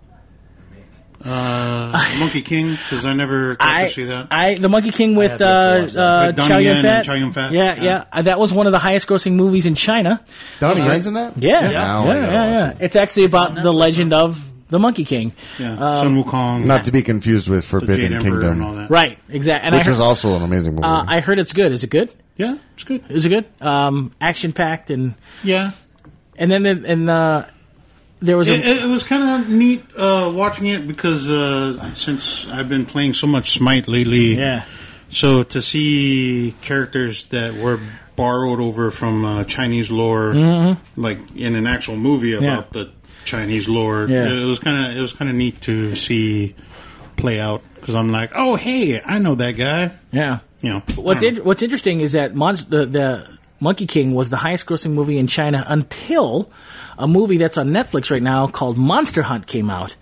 uh, Monkey King because I never got I, to see that. I the Monkey King with had yet to uh, watch that. uh, With Donnie Chow Yen Yun and Fat. Chow Yun Fat. Yeah, Yeah. yeah, Uh, that was one of the highest grossing movies in China. Donnie Yen's in that? Yeah, Now yeah, I yeah, gotta yeah. watch it. It's actually about the legend of the Monkey King. Yeah, Um, Sun Wukong, Not to be confused with the Jade Forbidden Emperor and all Kingdom, that. Right, exactly. And I which heard, was also an amazing movie. uh, I heard it's good. Is it good? Yeah, it's good. Is it good? Um, action packed and Yeah, and then and uh, there was a it, it was kind of neat uh, watching it because uh, since I've been playing so much Smite lately, yeah. so to see characters that were borrowed over from uh, Chinese lore, like in an actual movie about the Chinese lore, Yeah. it was kind of it was kind of neat to see play out because I'm like, oh hey, I know that guy. Yeah. You know, What's I don't in, what's interesting is that Monst- the, the Monkey King was the highest grossing movie in China until a movie that's on Netflix right now called Monster Hunt came out.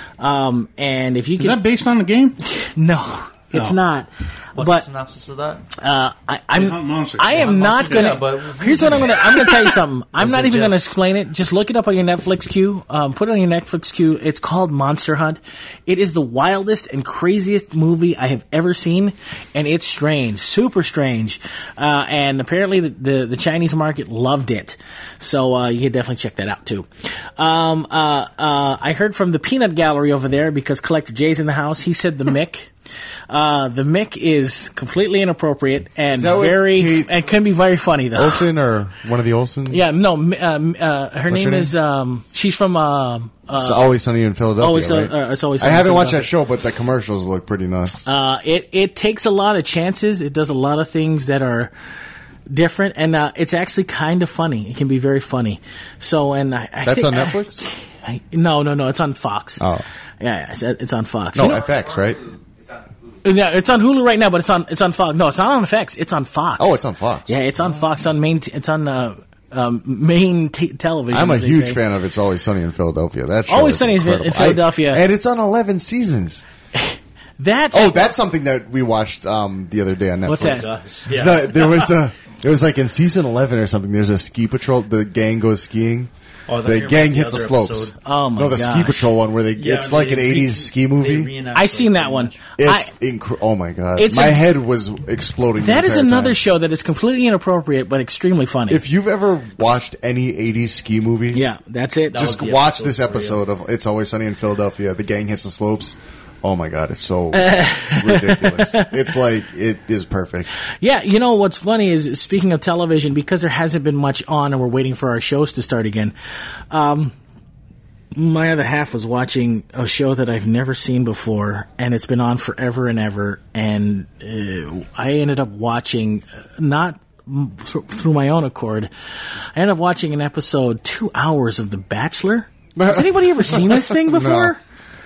Um, and if you Is can, that based on the game? no, it's No. not. What's but the synopsis of that? uh, I, They I'm hunt monsters. I They am hunt not monsters. gonna. Yeah, but- here's what I'm gonna. I'm gonna tell you something. I'm Was not it even gonna just- explain it. Just look it up on your Netflix queue. Um, put it on your Netflix queue. It's called Monster Hunt. It is the wildest and craziest movie I have ever seen, and it's strange, super strange. Uh, and apparently the, the the Chinese market loved it. So uh, you can definitely check that out too. Um, uh, uh, I heard from the Peanut Gallery over there because Collector Jay's in the house. He said the Mick. Uh, the Mick is completely inappropriate and Is that with very Kate and can be very funny though. Olsen or one of the Olsens? Yeah, no, m- uh, m- uh, her What's name her is um, she's from uh, It's uh, Always Sunny in Philadelphia. Always, uh, right? uh, It's Always I Sunny in haven't watched that Philadelphia. show, but the commercials look pretty nice. uh, it it takes a lot of chances. It does a lot of things that are different, and uh, it's actually kind of funny. It can be very funny. So, and I, I That's think- on Netflix? I, no, no, no. It's on Fox. Oh. yeah, yeah it's, it's on Fox. No, You know- F X, right? yeah, it's on Hulu right now, but it's on it's on Fox. No, it's not on F X. It's on Fox. Oh, it's on Fox. Yeah, it's on Fox. On main. T- it's on uh, um, main t- television. I'm a as they huge say. fan of It's Always Sunny in Philadelphia. That show Always is Sunny in incredible. Philadelphia. I- and it's on eleven seasons. That. Oh, that's something that we watched um, the other day on Netflix. What's that? Gosh. Yeah. The, there was a It was like in season eleven or something. There's a ski patrol. The gang goes skiing. Oh, the gang hits the slopes. Episode. Oh my No, the gosh. ski patrol one where they Yeah, it's like they an re- eighties ski movie. they reenact I seen that one. It's I- incre- oh my god, It's my a- head was exploding. the That is entire another time. show that is completely inappropriate but extremely funny. If you've ever watched any eighties ski movies, yeah, that's it. That Just was the watch episode this for you. episode of It's Always Sunny in Philadelphia. The gang hits the slopes. Oh my god, it's so ridiculous. It's like it is perfect. yeah, you know what's funny is, speaking of television, because there hasn't been much on and we're waiting for our shows to start again, um, my other half was watching a show that I've never seen before, and it's been on forever and ever, and uh, I ended up watching, uh, not m- th- through my own accord, I ended up watching an episode, two hours of The Bachelor. Has anybody ever seen this thing before?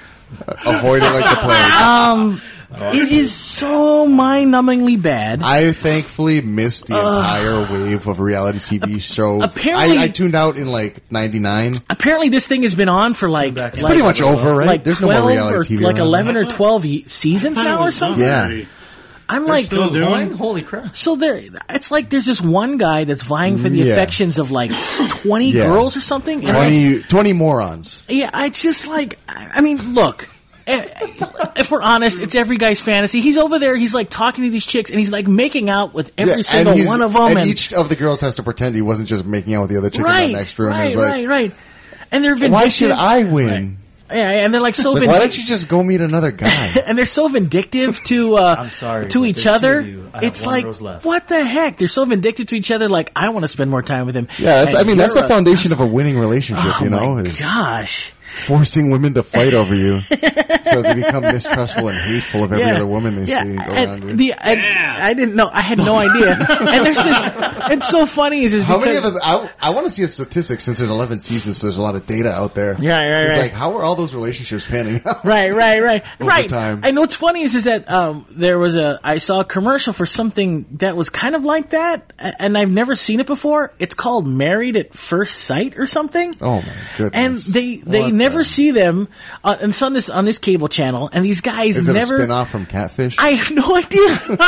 Avoid it like the plague. It is so mind-numbingly bad. I thankfully missed the entire wave of reality T V shows. apparently- I, I tuned out in like ninety-nine. Apparently, this thing has been on for like, back like in Pretty much over, right? like There's no twelve more reality or T V. like around. eleven or twelve ye- seasons I thought it now or was done something. Yeah. already. I'm They're like, still doing One? it? Holy crap! so there. It's like there's this one guy that's vying for the Yeah. affections of like twenty Yeah. girls or something. And I- twenty, twenty morons. yeah, I just like. I I mean, look. eh, If we're honest, it's every guy's fantasy. He's over there. He's like talking to these chicks, and he's like making out with every Yeah, single he's- one of them. And, And, each of the girls has to pretend he wasn't just making out with the other chick right, in the next room. right, He's like, right, right. And they're vindictive. why should I win? Yeah, and they're like so It's like, why vindictive. don't you just go meet another guy? And they're so vindictive to uh, I'm sorry, to but each there's two other. of you. I have It's one like, rose left. what the heck? They're so vindictive to each other. Like, I want to spend more time with him. Yeah, that's, And I mean, that's you're the a- foundation of a winning relationship, Oh you know? my is gosh. forcing women to fight over you so they become mistrustful and hateful of every Yeah. other woman they Yeah. see go And around with. the, I, I didn't know. I had no idea. And there's this. It's so funny. Is, is How because, many of the? I, I want to see a statistic since there's eleven seasons. So there's a lot of data out there. Yeah, right, It's right. like how are all those relationships panning out? Right, right, right, Over right. time. I know what's funny is is that um, there was a I saw a commercial for something that was kind of like that, a- and I've never seen it before. It's called Married at First Sight or something. Oh my goodness! And they they What never the- see them, uh, and it's on this on this cable channel, and these guys Is it never. a spin-off from Catfish? I have no idea.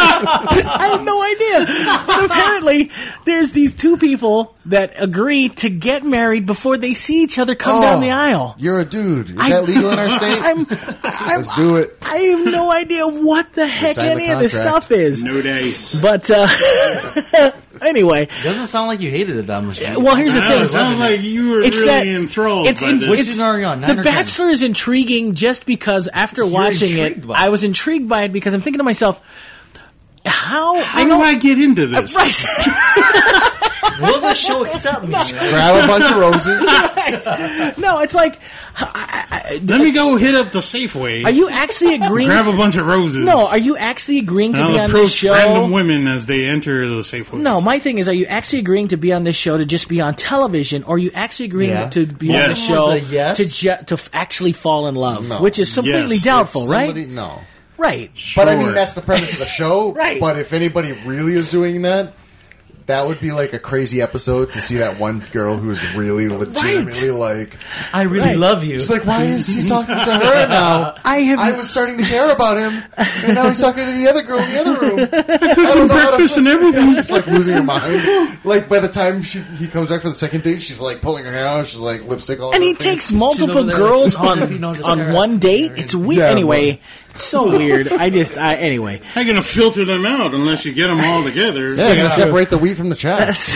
I have no idea. But apparently, there's these two people that agree to get married before they see each other come Oh, down the aisle. You're a dude. Is I- that legal in our state? I'm, I'm, Let's do it. I have no idea what the heck sign the any of this contract. stuff is. No dice. But uh, anyway, It doesn't sound like you hated it that much. well, here's the I thing. know, it sounds like you were It's really that- enthralled it's by in- this. Which it's- season are you on? Nine The or ten? Bachelor is intriguing just because after watching it, intrigued by it. I was intrigued by it because I'm thinking to myself, how, How I know do I get into this? right. Will the show accept me? Grab a bunch of roses. No, it's like, I, I, Let me go hit up the Safeway. are you actually agreeing? grab a bunch of roses. No, are you actually agreeing to and be I'll on approach this show? random women as they enter the Safeway. No, my thing is, are you actually agreeing to be on this show to just be on television, or are you actually agreeing Yeah. to be Yes. on the show Was a yes? to ju- to f- actually fall in love, No. which is completely Yes. doubtful, Somebody, right? No. Right. But I Sure. mean, that's the premise of the show. Right. But if anybody really is doing that, that would be like a crazy episode to see that one girl who is really legitimately like, I really Right. love you. she's like, why is he talking to her now? I have. I was starting to care about him, and now he's talking to the other girl in the other room. I don't know how to- breakfast and everything. Yeah, she's like losing her mind. Like by the time she, he comes back for the second date, she's like pulling her hair out. She's like lipstick all and over he her face. takes multiple over there girls like, on if he knows it's on Sarah, one it's date. Sarah. It's weird. Yeah, Anyway, it's so weird. I just. I anyway. How are you going to filter them out unless you get them all together? Yeah, you're gonna separate the wheat from the chaff.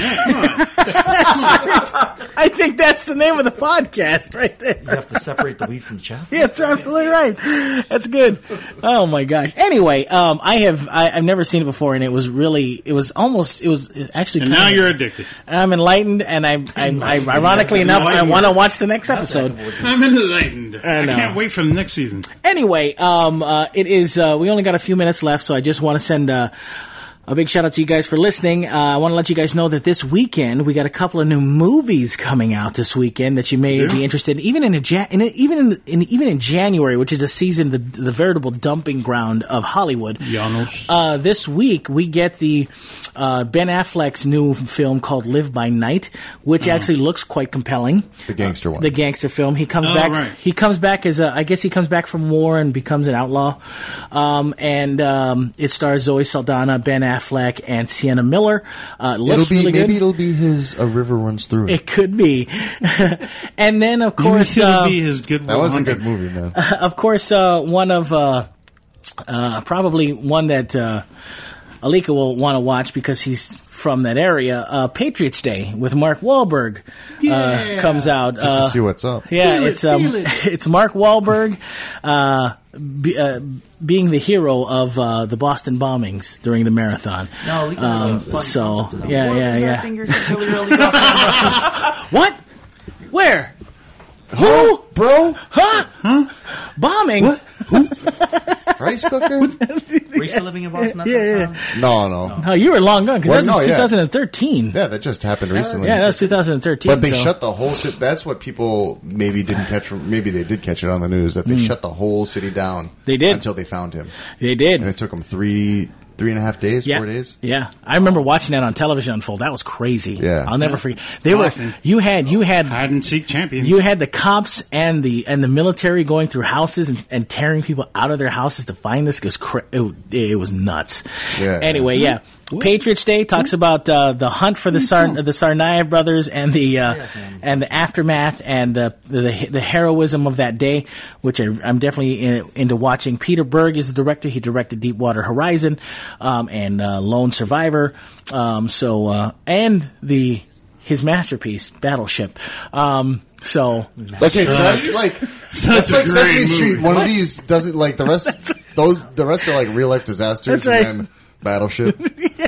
I think that's the name of the podcast right there. You have to separate the wheat from the chaff. Yeah, that's absolutely right. That's good. Oh my gosh. Anyway, um, I have I, I've never seen it before, and it was really it was almost it was actually. And kind now of- you're addicted. I'm enlightened, and I'm, I'm, I'm ironically enough, I want to watch the next episode. I'm enlightened. I, know. can't wait for the next season. Anyway, um, uh, it is. Uh, we only got a few minutes left, so I just want to send uh, a big shout out to you guys for listening. Uh, I want to let you guys know that this weekend we got a couple of new movies coming out this weekend that you may Yeah. be interested in. Even in, a ja- in a, even in, in even in January, which is the season, the the veritable dumping ground of Hollywood. Janos. Uh, this week we get the uh, Ben Affleck's new film called Live by Night, which actually looks quite compelling. The gangster one. The gangster film. He comes Oh, back. right. He comes back as a. I guess he comes back from war and becomes an outlaw. Um, and um, it stars Zoe Saldana, Ben Affleck, Affleck and Sienna Miller. Uh, it looks It'll be really maybe good. it'll be his A River Runs Through It. It could be. And then, of course, Maybe it'll uh, be his good. That was a Hunting. good movie, man. of course, uh, one of uh, uh, probably one that uh, Alika will want to watch because he's from that area. Uh, Patriots Day with Mark Wahlberg uh, comes out. Just uh, to see what's up. Yeah, Feel it, it's um, feel it. it's Mark Wahlberg uh, be, uh, being the hero of uh, the Boston bombings during the marathon. No, we got Um, a fun so, concept to that. yeah, What yeah, was that yeah. thing you're saying really early about? What? Where? Who? Bro? Huh? Huh? Bombing? What? Rice cooker? Were you still living in Boston at Yeah, that yeah. time? No, no. Oh, you were long gone because Well, that was no, yeah. twenty thirteen. Yeah, that just happened recently. Yeah, that was twenty thirteen. But they so. shut the whole city. That's what people maybe didn't catch from. Maybe they did catch it on the news that they shut the whole city down. They did. until they found him, They did. and it took them three, three and a half days, Yeah. four days. Yeah. I remember watching that on television unfold. That was crazy. Yeah. I'll never forget. They Awesome. were, you had, you had, Hide and seek champions. you had the cops and the, and the military going through houses and, and tearing people out of their houses to find this. It was, cra- it, it was nuts. Yeah. Anyway, yeah. Patriots Day talks about uh, the hunt for the Sar- the Tsarnaev brothers and the uh, and the aftermath and the, the the heroism of that day, which I, I'm definitely in, into watching. Peter Berg is the director. He directed Deepwater Horizon um, and uh, Lone Survivor. Um, so uh, and the his masterpiece Battleship. Um, so Okay, so that's like that's a like great Sesame movie. Street. One of these doesn't like the rest. Those the rest are like real life disasters, That's right. and then Battleship.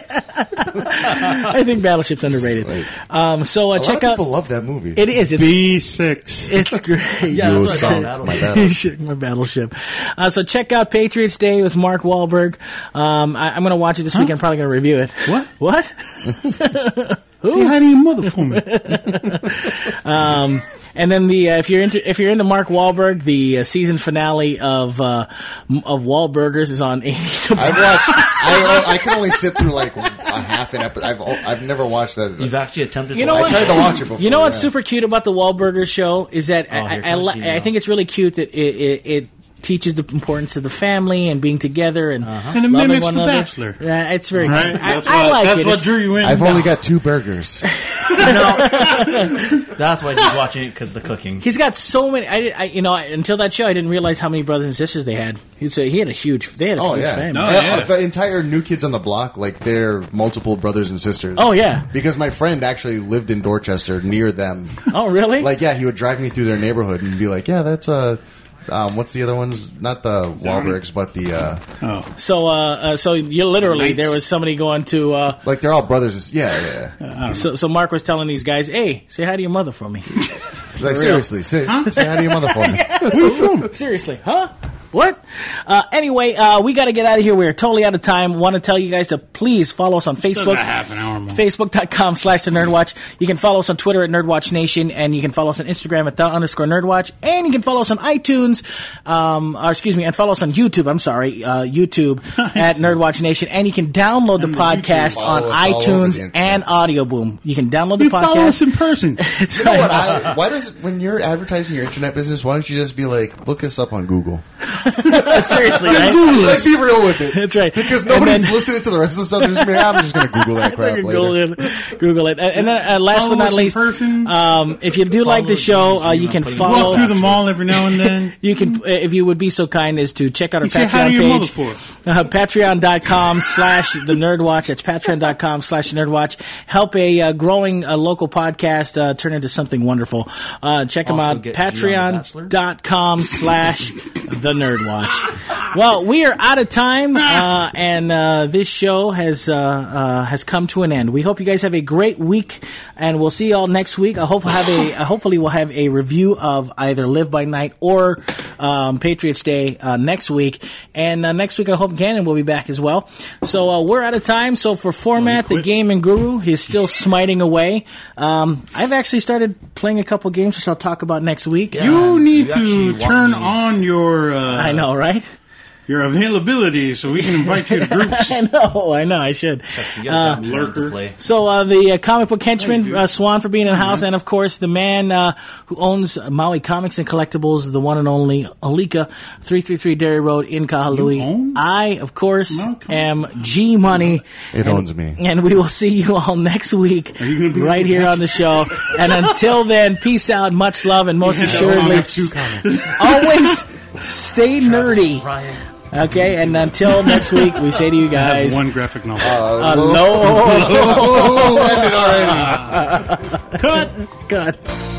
I think Battleship's underrated. Like, Um, so uh, a lot check of out. people love that movie. It is. It's B six. It's great. Yeah, You that's sunk Battle- my battle. Shit, my battleship. Uh, so check out Patriots Day with Mark Wahlberg. Um, I, I'm going to watch it this week. I'm probably going to review it. What? What? Say hi to your mother for me. Um, and then the uh, if you're into if you're into Mark Wahlberg, the uh, season finale of uh, m- of Wahlburgers is on A E W. I've watched. I, I can only sit through like a half an episode. I've I've never watched that. You've actually attempted You to know watch what? I tried to watch it before. You know what's yeah. super cute about the Wahlburgers show is that Oh, I, here I, I, comes li- Gino. I think it's really cute that it, it, it teaches the importance of the family and being together and And it loving mimics one The another. Bachelor. Yeah, it's very. Right? I, That's I what, like that's it. what It's- drew you in. I've only got two burgers. That's why he's watching it, because the cooking. He's got so many. I, I, you know, until that show, I didn't realize how many brothers and sisters they had. He's a, he had a huge. They had a Oh huge yeah, family. No. Uh, yeah. the entire New Kids on the Block, like they're multiple brothers and sisters. Oh yeah. Because my friend actually lived in Dorchester near them. Oh really? Like, yeah, he would drive me through their neighborhood and be like, "Yeah, that's uh, um, what's the other ones? Not the Wahlbergs, but the uh, Oh. so, uh, uh, so you literally Knights. there was somebody going to. Uh, like they're all brothers." and- Yeah, yeah. so, so Mark was telling these guys, "Hey, say hi to your mother for me." Like seriously, say, say hi to your mother for me. Where you from? Seriously, huh? What? Uh, anyway, uh, we got to get out of here. We're totally out of time. Want to tell you guys to please follow us on Still Facebook. got half an hour more. Facebook.com slash the Nerdwatch. You can follow us on Twitter at Nerdwatch Nation, and you can follow us on Instagram at the underscore Nerdwatch, and you can follow us on iTunes, um, or excuse me, and follow us on YouTube, I'm sorry, uh, YouTube at Nerdwatch Nation, and you can download the And the podcast YouTube. on Follow us all over iTunes the internet. and Audio Boom. You can download the You follow us podcast. in person. It's You know right. what? I, why does when you're advertising your internet business, why don't you just be like, look us up on Google? Seriously, right? Like, be real with it. That's right. Because And nobody's then- listening to the rest of the stuff. They're just be like, I'm just going to Google that crap later. Google it. Google it. And then uh, last Follow but not us in least, person. um, if you do like the show, uh, you can Walk follow. through the mall every now and then. You can, uh, if you would be so kind as to check out our You say hi to Patreon your page. mother for. Uh, Patreon.com slash the Nerdwatch. That's Patreon.com slash the Nerdwatch. Help a uh, growing uh, local podcast uh, turn into something wonderful. Uh, check them Also out. get G on The Bachelor. Patreon.com slash the Nerdwatch. Well, we are out of time, uh, and uh, this show has uh, uh, has come to an end. We hope you guys have a great week, and we'll see you all next week. I hope we'll have a uh, hopefully we'll have a review of either Live by Night or um, Patriots Day uh, next week. And uh, next week, I hope Gannon will be back as well. So uh, we're out of time. So for format, the quit. Gaming Guru is still smiting away. Um, I've actually started playing a couple games, which I'll talk about next week. Yeah. You need You actually to want turn me- on your. Uh, I know, right? your availability so we can invite you to groups. I know, I know, I should. You gotta uh, Lurker. play. So uh, the uh, comic book henchman, uh, Swan for being in the house, and of course the man uh, who owns Maui Comics and Collectibles, the one and only Alika, three thirty-three Dairy Road in Kahului. You own? I, of course, No, come am G Money. It and, owns me. And we will see you all next week, Are you gonna be right here on the show. And until then, peace out, much love, and most Yeah, assuredly, I have two comments. always stay nerdy. Ryan. Okay, and until next week, we say to you I guys, have one graphic novel. Uh, hello. Oh, ended already. Cut! God.